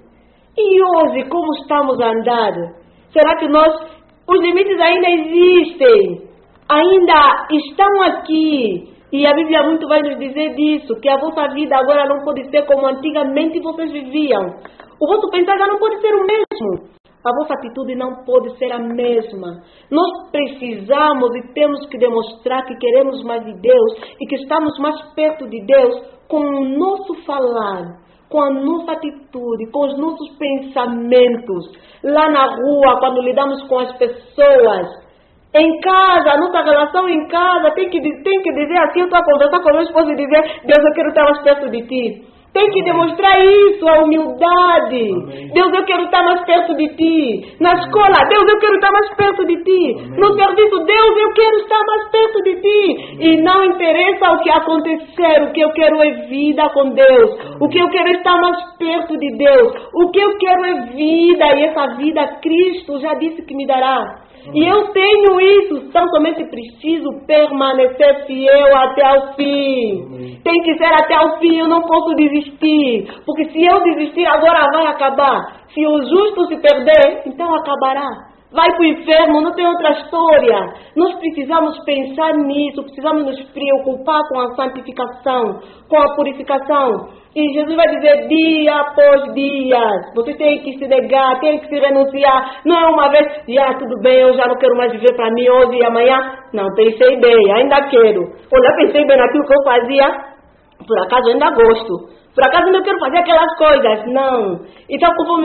E hoje, como estamos a andar? Será que os limites ainda existem? Ainda estão aqui? E a Bíblia muito vai nos dizer disso, que a vossa vida agora não pode ser como antigamente vocês viviam. O vosso pensar já não pode ser o mesmo. A vossa atitude não pode ser a mesma. Nós precisamos e temos que demonstrar que queremos mais de Deus e que estamos mais perto de Deus com o nosso falar, com a nossa atitude, com os nossos pensamentos. Lá na rua, quando lidamos com as pessoas, em casa, a nossa relação em casa, tem que dizer assim, eu estou a conversar com o meu esposo e dizer, Deus, eu quero estar mais perto de ti. Tem que demonstrar isso, a humildade. Amém. Deus, eu quero estar mais perto de ti. Na escola, Deus, eu quero estar mais perto de ti. Amém. No serviço, Deus, eu quero estar mais perto de ti. Amém. E não interessa o que acontecer, o que eu quero é vida com Deus. Amém. O que eu quero é estar mais perto de Deus. O que eu quero é vida, e essa vida Cristo já disse que me dará. E eu tenho isso, tão somente preciso permanecer fiel até o fim. Tem que ser até o fim, eu não posso desistir. Porque se eu desistir, agora vai acabar. Se o justo se perder, então acabará. Vai para o inferno, não tem outra história. Nós precisamos pensar nisso, precisamos nos preocupar com a santificação, com a purificação. E Jesus vai dizer dia após dia, você tem que se negar, tem que se renunciar. Não é uma vez, tudo bem, eu já não quero mais viver para mim hoje e amanhã. Não, pensei bem, ainda quero. Olha, pensei bem naquilo que eu fazia, por acaso ainda gosto. Por acaso ainda quero fazer aquelas coisas. Não. Então, conforme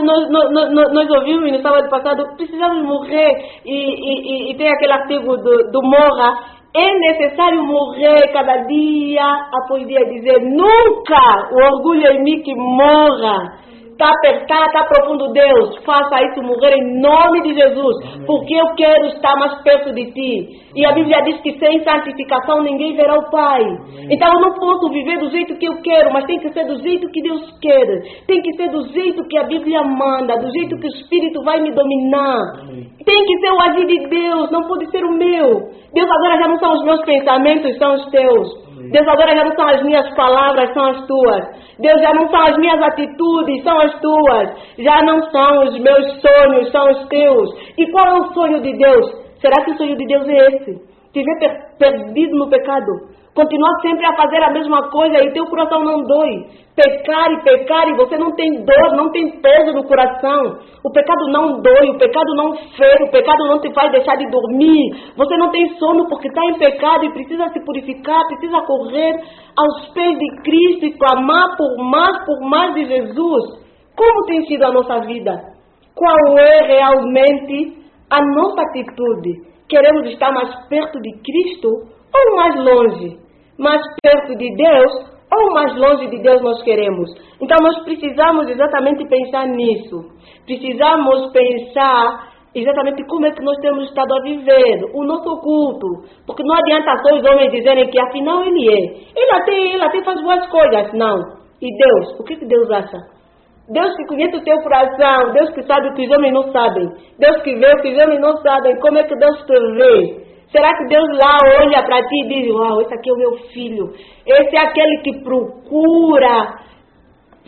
nós ouvimos no sábado passado, precisamos morrer. E tem aquele artigo do Morra. É necessário morrer cada dia após dia, dizer nunca o orgulho em mim que morra. Está apertado, está profundo, Deus, faça isso morrer em nome de Jesus, porque eu quero estar mais perto de ti. E a Bíblia diz que sem santificação ninguém verá o Pai. Então eu não posso viver do jeito que eu quero, mas tem que ser do jeito que Deus quer. Tem que ser do jeito que a Bíblia manda, do jeito que o Espírito vai me dominar. Tem que ser o agir de Deus, não pode ser o meu. Deus, agora já não são os meus pensamentos, são os teus. Deus, agora já não são as minhas palavras, são as tuas. Deus, já não são as minhas atitudes, são as tuas. Já não são os meus sonhos, são os teus. E qual é o sonho de Deus? Será que o sonho de Deus é esse? Viver perdido no pecado? Continuar sempre a fazer a mesma coisa e teu coração não dói. Pecar e você não tem dor, não tem peso no coração. O pecado não dói, o pecado não fere, o pecado não te faz deixar de dormir. Você não tem sono porque está em pecado e precisa se purificar, precisa correr aos pés de Cristo e clamar por mais de Jesus. Como tem sido a nossa vida? Qual é realmente a nossa atitude? Queremos estar mais perto de Cristo ou mais longe? Mais perto de Deus ou mais longe de Deus nós queremos? Então nós precisamos exatamente pensar nisso. Precisamos pensar exatamente como é que nós temos estado a viver o nosso culto. Porque não adianta só os homens dizerem que afinal ele é. Ele até faz boas coisas. Não. E Deus? O que Deus acha? Deus que conhece o teu coração. Deus que sabe o que os homens não sabem. Deus que vê o que os homens não sabem. Como é que Deus te vê? Será que Deus lá olha para ti e diz, uau, esse aqui é o meu filho. Esse é aquele que procura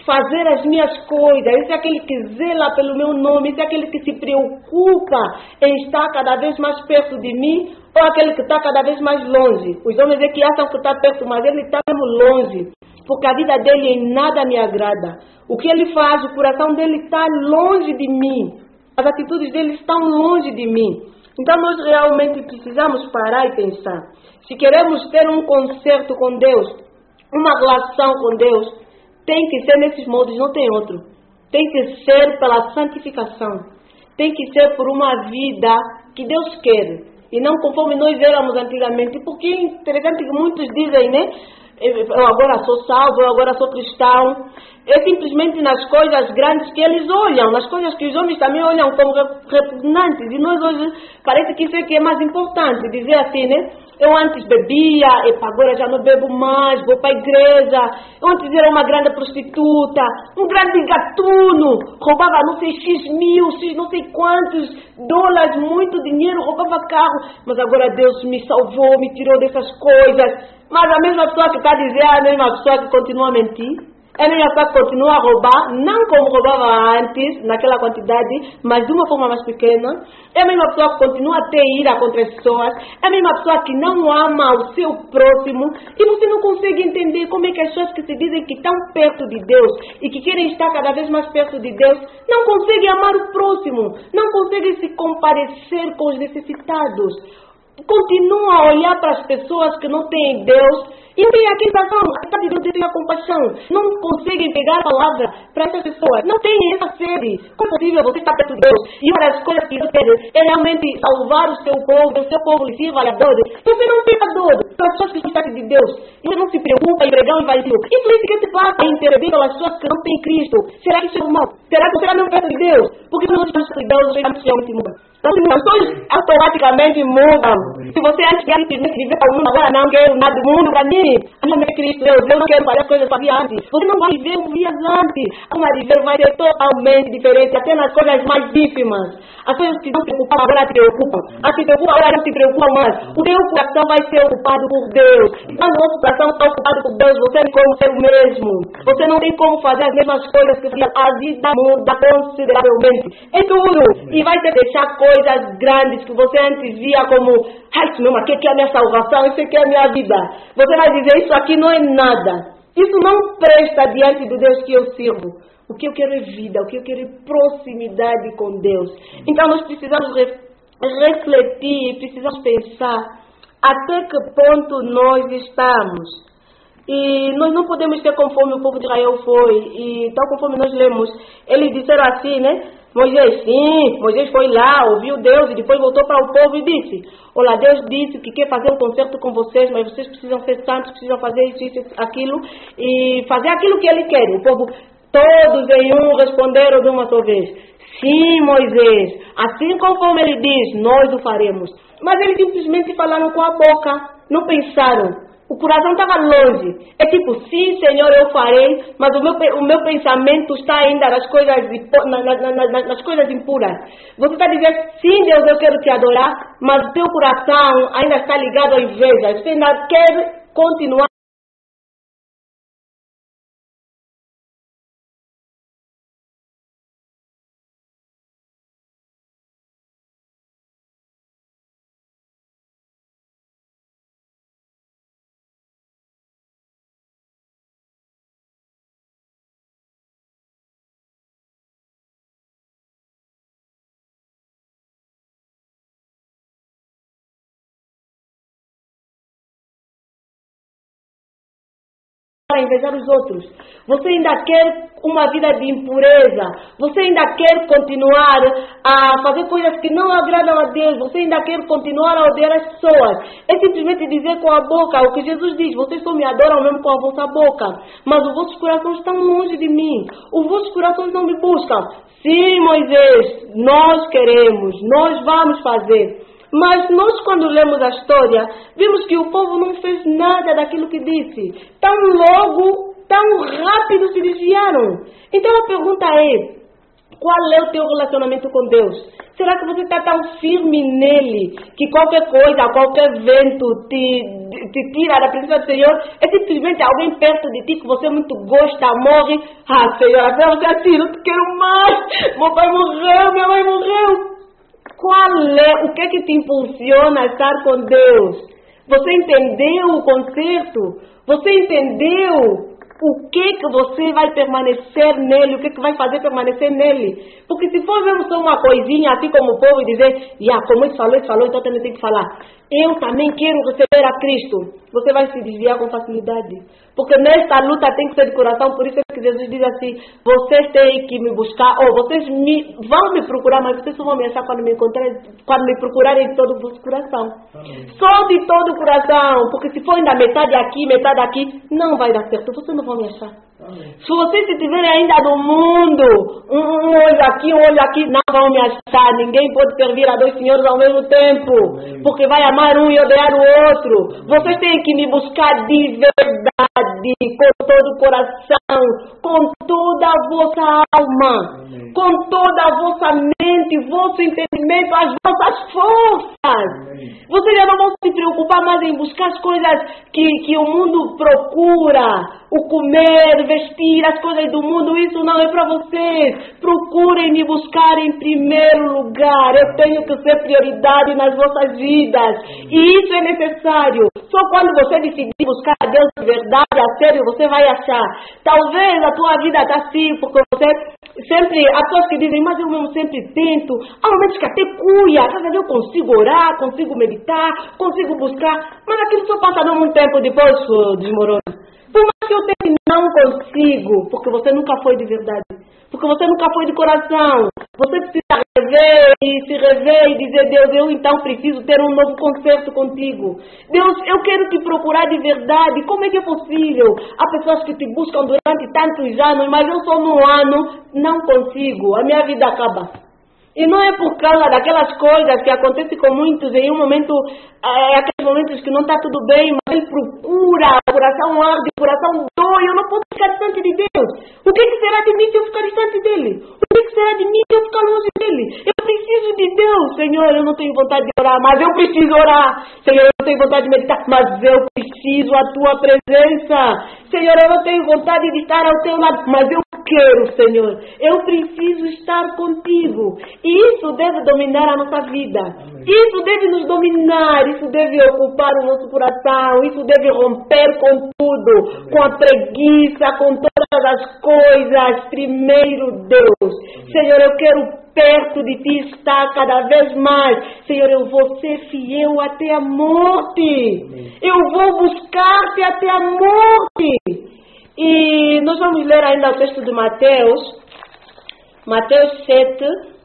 fazer as minhas coisas, esse é aquele que zela pelo meu nome, esse é aquele que se preocupa em estar cada vez mais perto de mim, ou aquele que está cada vez mais longe. Os homens é que acham que está perto, mas ele está mesmo longe, porque a vida dele em nada me agrada. O que ele faz, o coração dele está longe de mim, as atitudes dele estão longe de mim. Então nós realmente precisamos parar e pensar. Se queremos ter um concerto com Deus, uma relação com Deus, tem que ser nesses modos, não tem outro. Tem que ser pela santificação. Tem que ser por uma vida que Deus quer. E não conforme nós éramos antigamente. Porque é interessante que muitos dizem, né? Eu agora sou salvo, eu agora sou cristão. É simplesmente nas coisas grandes que eles olham, nas coisas que os homens também olham como repugnantes. E nós hoje parece que isso é que é mais importante. Dizer assim, né? Eu antes bebia, agora já não bebo mais, vou para a igreja. Eu antes era uma grande prostituta, um grande gatuno, roubava não sei X mil, X não sei quantos dólares, muito dinheiro, roubava carro. Mas agora Deus me salvou, me tirou dessas coisas. Mas a mesma pessoa que está a dizer é a mesma pessoa que continua a mentir. É a mesma pessoa que continua a roubar, não como roubava antes, naquela quantidade, mas de uma forma mais pequena. É a mesma pessoa que continua a ter ira contra as pessoas. É a mesma pessoa que não ama o seu próximo. E você não consegue entender como é que as pessoas que se dizem que estão perto de Deus e que querem estar cada vez mais perto de Deus, não conseguem amar o próximo, não conseguem se compadecer com os necessitados. Continuam a olhar para as pessoas que não têm Deus e não têm a questão, a de Deus tem a compaixão. Não conseguem pegar a palavra para essas pessoas. Não têm essa sede. Como é possível você estar perto de Deus? E uma das coisas que Deus quer é realmente salvar o seu povo lhe sirva a dor. Você não tem a dor pelas pessoas que estão de Deus. E você não se preocupa em pregar o evangelho. Isso é isso que te faz intervir pelas pessoas que não têm Cristo. Será que isso é normal? Será que você está mesmo perto de Deus? Porque nós estamos de Deus, nós realmente mudam. As coisas automaticamente mudam. Se você antes de viver para o mundo, agora não quero nada do mundo para mim. A minha Cristo, Deus, eu não quero fazer as coisas que fazia antes. Você não vai viver como via antes. A uma viver vai ser totalmente diferente, até nas coisas mais ínfimas. As coisas que não se preocupam agora te preocupam. As que se preocupam agora não se preocupam mais. O teu coração vai ser ocupado por Deus. Quando o nosso coração está ocupado por Deus, você não tem como ser o mesmo. Você não tem como fazer as mesmas coisas que fazia. A vida muda consideravelmente. É tudo. E vai te deixar coisas grandes que você antes via como, ai, isso mesmo aqui é a minha salvação, isso aqui é a minha vida. Você vai dizer, isso aqui não é nada. Isso não presta diante do Deus que eu sirvo. O que eu quero é vida, o que eu quero é proximidade com Deus. Então nós precisamos refletir, precisamos pensar até que ponto nós estamos. E nós não podemos ser conforme o povo de Israel foi. E tal conforme nós lemos, eles disseram assim, né? Moisés foi lá, ouviu Deus e depois voltou para o povo e disse, olá, Deus disse que quer fazer um concerto com vocês, mas vocês precisam ser santos, precisam fazer isso, aquilo, e fazer aquilo que ele quer. O povo, todos em um, responderam de uma só vez, sim, Moisés, assim conforme ele diz, nós o faremos. Mas eles simplesmente falaram com a boca, não pensaram. O coração estava longe. É tipo, sim, Senhor, eu farei, mas o meu pensamento está ainda nas coisas impuras. Você está dizendo, sim, Deus, eu quero te adorar, mas o teu coração ainda está ligado à inveja. Você ainda quer continuar. A invejar os outros. Você ainda quer uma vida de impureza. Você ainda quer continuar a fazer coisas que não agradam a Deus. Você ainda quer continuar a odiar as pessoas. É simplesmente dizer com a boca o que Jesus diz. Vocês só me adoram mesmo com a vossa boca, mas os vossos corações estão longe de mim. Os vossos corações não me buscam. Sim, Moisés, nós queremos, nós vamos fazer. Mas nós, quando lemos a história, vimos que o povo não fez nada daquilo que disse. Tão logo, tão rápido se desviaram. Então a pergunta é, qual é o teu relacionamento com Deus? Será que você está tão firme nele que qualquer coisa, qualquer vento te tira da presença do Senhor, é simplesmente alguém perto de ti que você muito gosta, morre. Ah, Senhor, agora você assim, não te quero mais. Meu pai morreu, minha mãe morreu. O que te impulsiona a estar com Deus? Você entendeu o conceito? Você entendeu o que você vai permanecer nele? O que vai fazer permanecer nele? Porque se for mesmo só uma coisinha, assim como o povo dizer, como ele falou, então também tem que falar. Eu também quero receber a Cristo. Você vai se desviar com facilidade. Porque nesta luta tem que ser de coração. Por isso é que Jesus diz assim, vocês têm que me buscar, ou vocês vão me procurar, mas vocês só vão me achar quando me procurarem de todo o vosso coração. Amém. Só de todo o coração. Porque se for ainda metade aqui, não vai dar certo. Vocês não vão me achar. Amém. Se vocês estiverem ainda no mundo, um olho aqui, não vão me achar. Ninguém pode servir a dois senhores ao mesmo tempo. Amém. Porque vai amar um e odiar o outro. Amém. Vocês têm que me buscar de verdade, com todo o coração, com toda a vossa alma, amém, com toda a vossa mente, vosso entendimento, as vossas forças. Amém. Vocês já não vão se preocupar mais em buscar as coisas que o mundo procura, o comer, vestir, as coisas do mundo. Isso não é para vocês. Procurem me buscar em primeiro lugar. Eu tenho que ser prioridade nas vossas vidas. E isso é necessário. Só quando você decidir buscar a Deus de verdade, a sério, você vai achar. Talvez a tua vida está assim, porque você sempre, há pessoas que dizem, mas eu mesmo sempre tento. Há momentos que até cuia, às vezes eu consigo orar, consigo meditar, consigo buscar, mas aquilo só passa não muito tempo, depois desmorona. Por mais que eu tente, não consigo, porque você nunca foi de verdade. Porque você nunca foi de coração. Você precisa se rever e dizer, Deus, eu então preciso ter um novo concerto contigo. Deus, eu quero te procurar de verdade. Como é que é possível? Há pessoas que te buscam durante tantos anos, mas eu só num ano não consigo. A minha vida acaba. E não é por causa daquelas coisas que acontecem com muitos em um momento, aqueles momentos que não está tudo bem, mas ele procura, o coração arde, o coração dói, eu não posso ficar distante de Deus. O que será de mim se eu ficar distante dele? O que será de mim se eu ficar longe dele? Eu preciso de Deus, Senhor, eu não tenho vontade de orar, mas eu preciso orar. Senhor, eu não tenho vontade de meditar, mas eu preciso a tua presença. Senhor, eu não tenho vontade de estar ao teu lado, mas eu quero, Senhor. Eu preciso estar contigo. E isso deve dominar a nossa vida. Amém. Isso deve nos dominar. Isso deve ocupar o nosso coração. Isso deve romper com tudo. Amém. Com a preguiça, com todas as coisas. Primeiro, Deus. Amém. Senhor, eu quero perto de ti estar cada vez mais. Senhor, eu vou ser fiel até a morte. Amém. Eu vou buscar-te até a morte. E nós vamos ler ainda o texto de Mateus 7.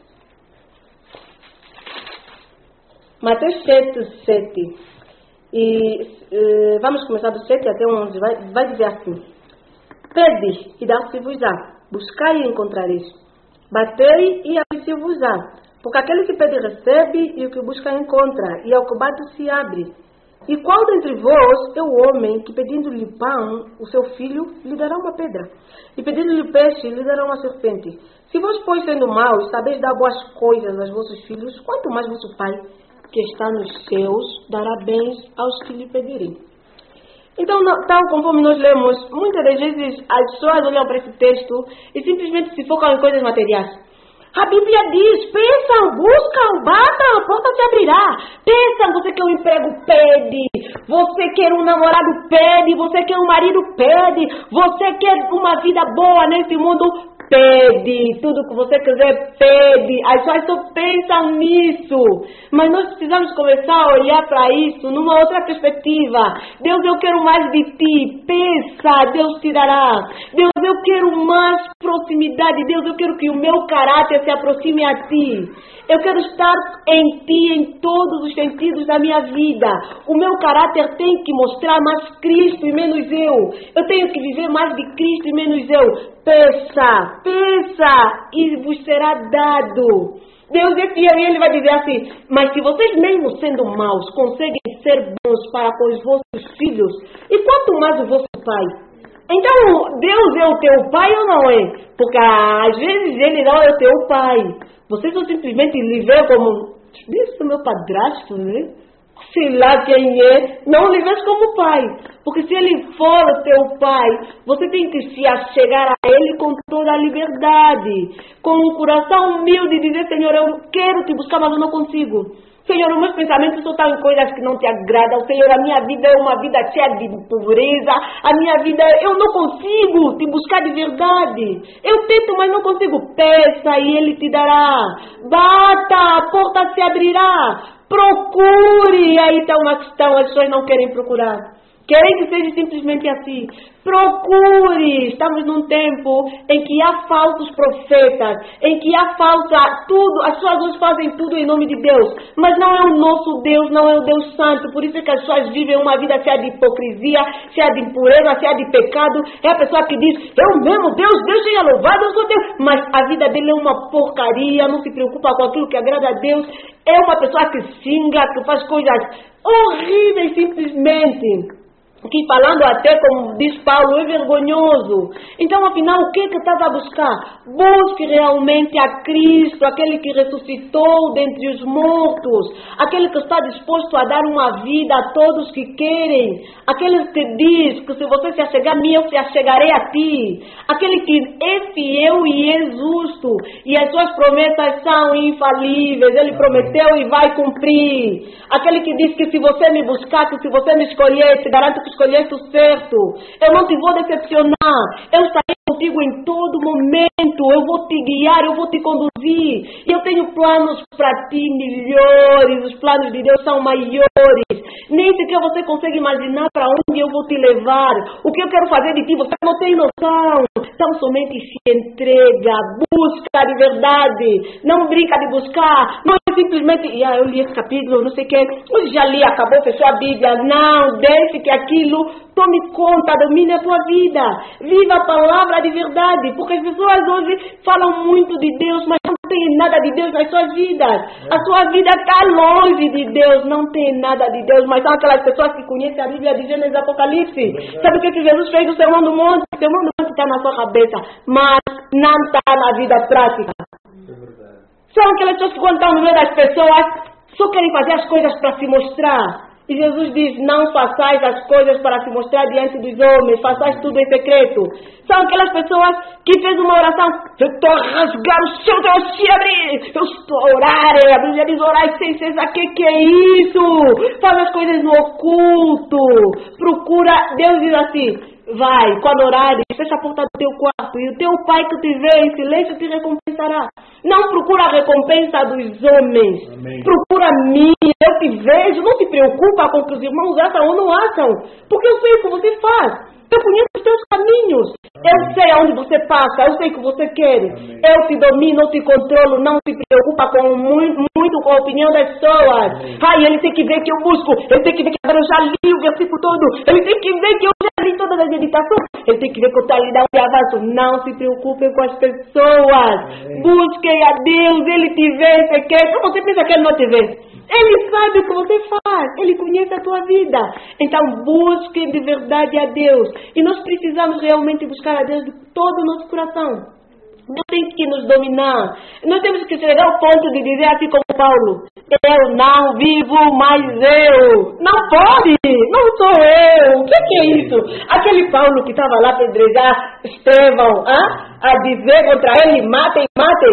Mateus 7. E vamos começar do 7 até 11. Vai dizer assim: Pede e dar-se-vos-á, buscai e encontrareis, batei e abrir-se-vos-á. Porque aquele que pede recebe, e o que busca encontra, e ao que bate se abre. E qual dentre vós é o homem que, pedindo-lhe pão, o seu filho, lhe dará uma pedra? E pedindo-lhe peixe, lhe dará uma serpente? Se vós, pois, sendo maus, sabeis dar boas coisas aos vossos filhos, quanto mais vosso Pai, que está nos céus, dará bens aos que lhe pedirem. Então, tal conforme nós lemos, muitas das vezes as pessoas olham para esse texto e simplesmente se focam em coisas materiais. A Bíblia diz, peçam, buscam, batam, a porta se abrirá. Peçam, você quer um emprego, pede. Você quer um namorado, pede. Você quer um marido, pede. Você quer uma vida boa nesse mundo, pede. Tudo que você quiser, pede. As pessoas só pensam nisso. Mas nós precisamos começar a olhar para isso numa outra perspectiva. Deus, eu quero mais de ti. Peça, Deus te dará. Deus, eu quero mais proximidade. Deus, eu quero que o meu caráter se aproxime a ti. Eu quero estar em ti em todos os sentidos da minha vida. O meu caráter tem que mostrar mais Cristo e menos eu. Eu tenho que viver mais de Cristo e menos eu. Peça, peça e vos será dado. Deus é fiel e Ele vai dizer assim, mas se vocês mesmo sendo maus conseguem ser bons para com os vossos filhos, e quanto mais o vosso Pai? Então, Deus é o teu pai ou não é? Porque às vezes Ele não é o teu pai. Você só simplesmente lhe vê como, isso é meu padrasto, né? sei lá quem é, não lhe vês como pai. Porque se ele for o teu pai, você tem que se achegar a ele com toda a liberdade, com um coração humilde e dizer, Senhor, eu quero te buscar, mas eu não consigo. Senhor, os meus pensamentos só estão em coisas que não te agradam. Senhor, a minha vida é uma vida cheia de pobreza. A minha vida, eu não consigo te buscar de verdade. Eu tento, mas não consigo. Peça e Ele te dará. Bata, a porta se abrirá. Procure. E aí está uma questão, as pessoas não querem procurar. Querem que seja simplesmente assim. Procure. Estamos num tempo em que há falsos profetas, em que há tudo, as pessoas hoje fazem tudo em nome de Deus, mas não é o nosso Deus, não é o Deus Santo. Por isso é que as pessoas vivem uma vida cheia de hipocrisia, cheia de impureza, cheia de pecado. É a pessoa que diz, eu mesmo, Deus seja louvado, eu sou Deus, mas a vida dele é uma porcaria, não se preocupa com aquilo que agrada a Deus. É uma pessoa que xinga, que faz coisas horríveis simplesmente, que falando até, como diz Paulo, é vergonhoso. Então, afinal, o que estava a buscar? Busque realmente a Cristo, aquele que ressuscitou dentre os mortos, aquele que está disposto a dar uma vida a todos que querem, aquele que diz que se você se achegar a mim, eu se achegarei a ti, aquele que é fiel e é justo, e as suas promessas são infalíveis, ele prometeu e vai cumprir, aquele que diz que se você me buscar, que se você me escolher, te garanto que escolheste o certo, eu não te vou decepcionar, eu estarei contigo em todo momento, eu vou te guiar, eu vou te conduzir, e eu tenho planos para ti melhores, os planos de Deus são maiores, nem sequer você consegue imaginar para onde eu vou te levar, o que eu quero fazer de ti, você não tem noção. Então somente se entrega, busca de verdade, não brinca de buscar, não é simplesmente, eu li esse capítulo, não sei o que, já li, acabou, fechou a Bíblia, não, deixe que aquilo tome conta, domine a tua vida, viva a palavra de verdade, porque as pessoas hoje falam muito de Deus, mas não tem nada de Deus nas suas vidas, a sua vida está longe de Deus, não tem nada de Deus, mas são aquelas pessoas que conhecem a Bíblia de Gênesis e Apocalipse. Sabe o que Jesus fez no Sermão do Monte? O Sermão do Monte está na sua cabeça, mas não está na vida prática. São aquelas pessoas que quando estão no meio das pessoas só querem fazer as coisas para se mostrar. E Jesus diz, não façais as coisas para se mostrar diante dos homens, façais tudo em secreto. São aquelas pessoas que fez uma oração, eu estou a rasgar o céu, eu se abrir, eu estou a orar, a Bíblia diz orar sem cessar, que é isso? Faz as coisas no oculto, procura, Deus diz assim, vai, quando orares, fecha a porta do teu quarto e o teu pai que te vê em silêncio te recompensará. Não procura a recompensa dos homens. Amém. Procura a mim, eu te vejo, não te preocupa com o que os irmãos acham ou não acham, porque eu sei o que você faz. Eu conheço os teus caminhos. Eu sei aonde você passa, eu sei o que você quer. Eu te domino, eu te controlo, não se preocupa muito com a opinião das pessoas. Ele tem que ver que eu busco, ele tem que ver que eu já li o versículo todo, ele tem que ver que eu já li todas as meditações, ele tem que ver que eu estou ali dando um avanço. Não se preocupem com as pessoas. Busquem a Deus, ele te vê, você quer. Como você pensa que ele não te vê? Ele sabe o que você faz, ele conhece a tua vida. Então busquem de verdade a Deus. E nós precisamos realmente buscar a Deus de todo o nosso coração. Deus tem que nos dominar. Nós temos que chegar ao ponto de dizer assim como Paulo, eu não vivo mais eu. Não pode, não sou eu. O que é isso? Aquele Paulo que estava lá para apedrejar Estevão, a dizer contra ele, matem.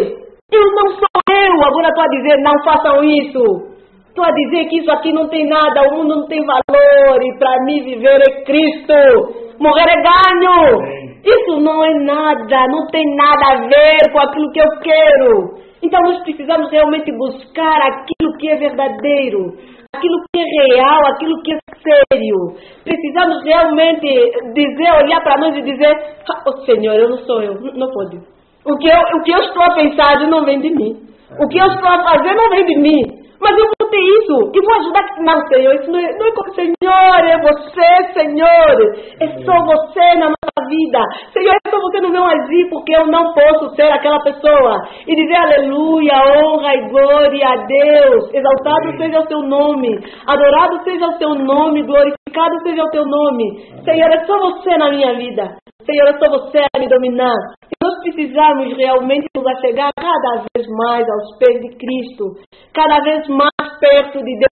Eu não sou eu. Agora estou a dizer, não façam isso. Estou a dizer que isso aqui não tem nada, o mundo não tem valor, e para mim viver é Cristo, morrer é ganho. Isso não é nada, não tem nada a ver com aquilo que eu quero. Então nós precisamos realmente buscar aquilo que é verdadeiro, aquilo que é real, aquilo que é sério. Precisamos realmente dizer, olhar para nós e dizer, Senhor, eu não sou eu, não pode. O que eu estou a pensar não vem de mim. O que eu estou a fazer não vem de mim. Mas eu vou ter isso e vou ajudar. Não, Senhor, isso não é como Senhor, é você, Senhor. É só você na nossa vida. Senhor, é só você não meu agir, porque eu não posso ser aquela pessoa. E dizer aleluia, honra e glória a Deus. Exaltado seja o seu nome. Adorado seja o seu nome. Glorificado seja o teu nome. Senhor, é só você na minha vida. Senhor, é só você a me dominar. E nós precisamos realmente nos achegar cada vez mais aos pés de Cristo. Cada vez mais perto de Deus.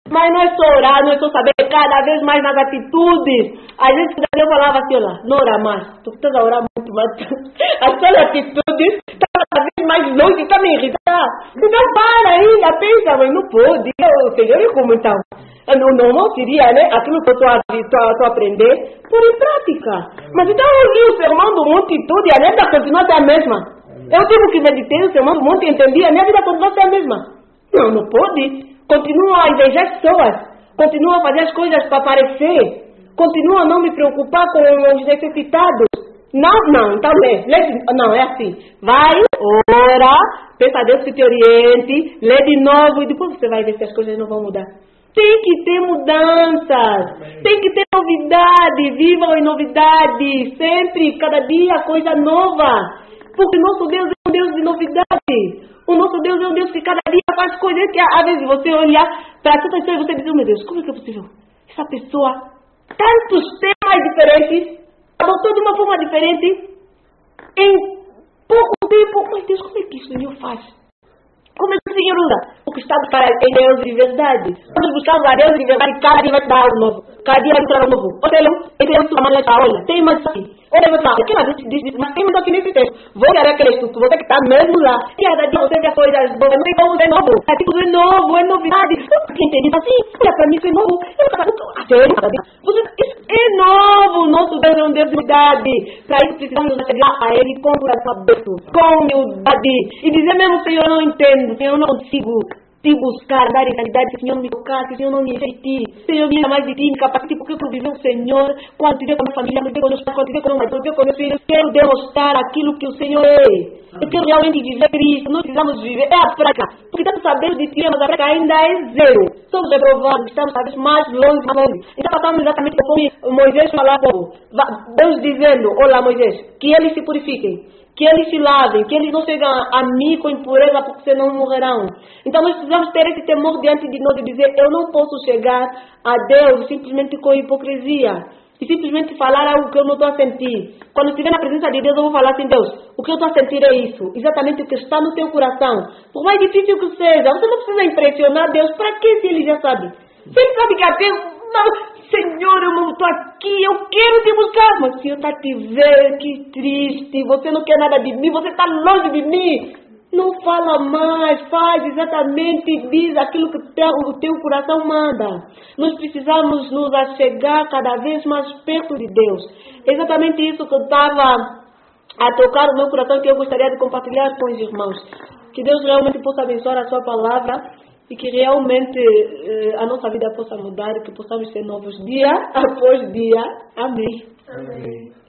Mas não é só orar, não é só saber cada vez mais nas atitudes. Às vezes eu falava assim, olha, não ora mais. Tu estás a orar muito mais. As tuas atitudes estão cada vez mais longe, está me irritar. Então para ainda, pensa, mas não pode. O Senhor é como então. O normal seria, né? Aquilo que eu estou a aprender, pôr em prática. Mas então eu li o sermão do monte e tudo, e a minha vida continua a ser a mesma. Eu tive que meditar o sermão do monte e entendi, a minha vida continua a ser a mesma. Não, não pode. Continua a invejar as pessoas, continua a fazer as coisas para aparecer, continua a não me preocupar com os necessitados. Não, então não, é assim. Vai, ora, peça a Deus que te oriente, lê de novo e depois você vai ver se as coisas não vão mudar. Tem que ter mudanças, tem que ter novidade, vivam em novidade, sempre, cada dia coisa nova. Porque nosso Deus é um Deus de novidade. O nosso Deus é um Deus que cada dia faz coisas que às vezes você olhar para essa pessoa e você diz, oh, meu Deus, como é que é possível? Essa pessoa, tantos temas diferentes, adotou de uma forma diferente, em pouco tempo. Mas Deus, como é que o Senhor faz? Como é que o Senhor usa? Porque estamos para em Deus de verdade. Estamos buscando a Deus de verdade, cada dia vai te dar algo novo. Cada dia vai te dar algo novo. Ou seja, esse maneira de olha, tem mais aqui. Olha, aquela vez diz, mas tem mais aqui nesse texto. Vou olhar aquele estudo, você que está mesmo lá. Cada dia você vê as coisas boas, não tem como ser novo. É tipo, é novo, é novidade. Quem entende assim? Olha para mim, isso é novo. Isso é novo. Nosso Deus é um Deus de humildade. Para isso precisamos chegar a Ele com o coração aberto, com humildade. E dizer mesmo, Senhor, eu não entendo, Senhor, eu não consigo te buscar, dar em realidade, que o Senhor não me tocasse, que o Senhor não me enxergue, Senhor, me mais de ti, me capacite, porque eu quero viver o Senhor, quando tiver com a minha família, quando tiver com meus pais, quando tiver com meu marido, quando tiver com meus filhos, eu quero demonstrar aquilo que o Senhor é. Eu quero realmente viver Cristo, não precisamos viver, é a prática, porque estamos sabendo de ti, mas a prática ainda é zero. Somos reprovados, estamos cada vez mais longe. Então passamos exatamente conforme Moisés falava, Deus dizendo, olá Moisés, que eles se purifiquem, que eles se lavem, que eles não chegam a mim com impureza, porque senão morrerão. Então nós precisamos ter esse temor diante de nós e dizer, eu não posso chegar a Deus simplesmente com hipocrisia e simplesmente falar algo que eu não estou a sentir. Quando estiver na presença de Deus, eu vou falar assim, Deus, o que eu estou a sentir é isso, exatamente o que está no teu coração. Por mais difícil que seja, você não precisa impressionar Deus, para que se Ele já sabe? Se Ele sabe que até... Não, Senhor, eu não estou aqui, eu quero te buscar. Mas se eu está te ver, que triste, você não quer nada de mim, você está longe de mim. Não fala mais, faz exatamente, diz aquilo que o teu coração manda. Nós precisamos nos achegar cada vez mais perto de Deus. É exatamente isso que eu estava a tocar no meu coração, que eu gostaria de compartilhar com os irmãos. Que Deus realmente possa abençoar a sua palavra. E que realmente a nossa vida possa mudar, que possamos ser novos dia após dia. Amém. Amém.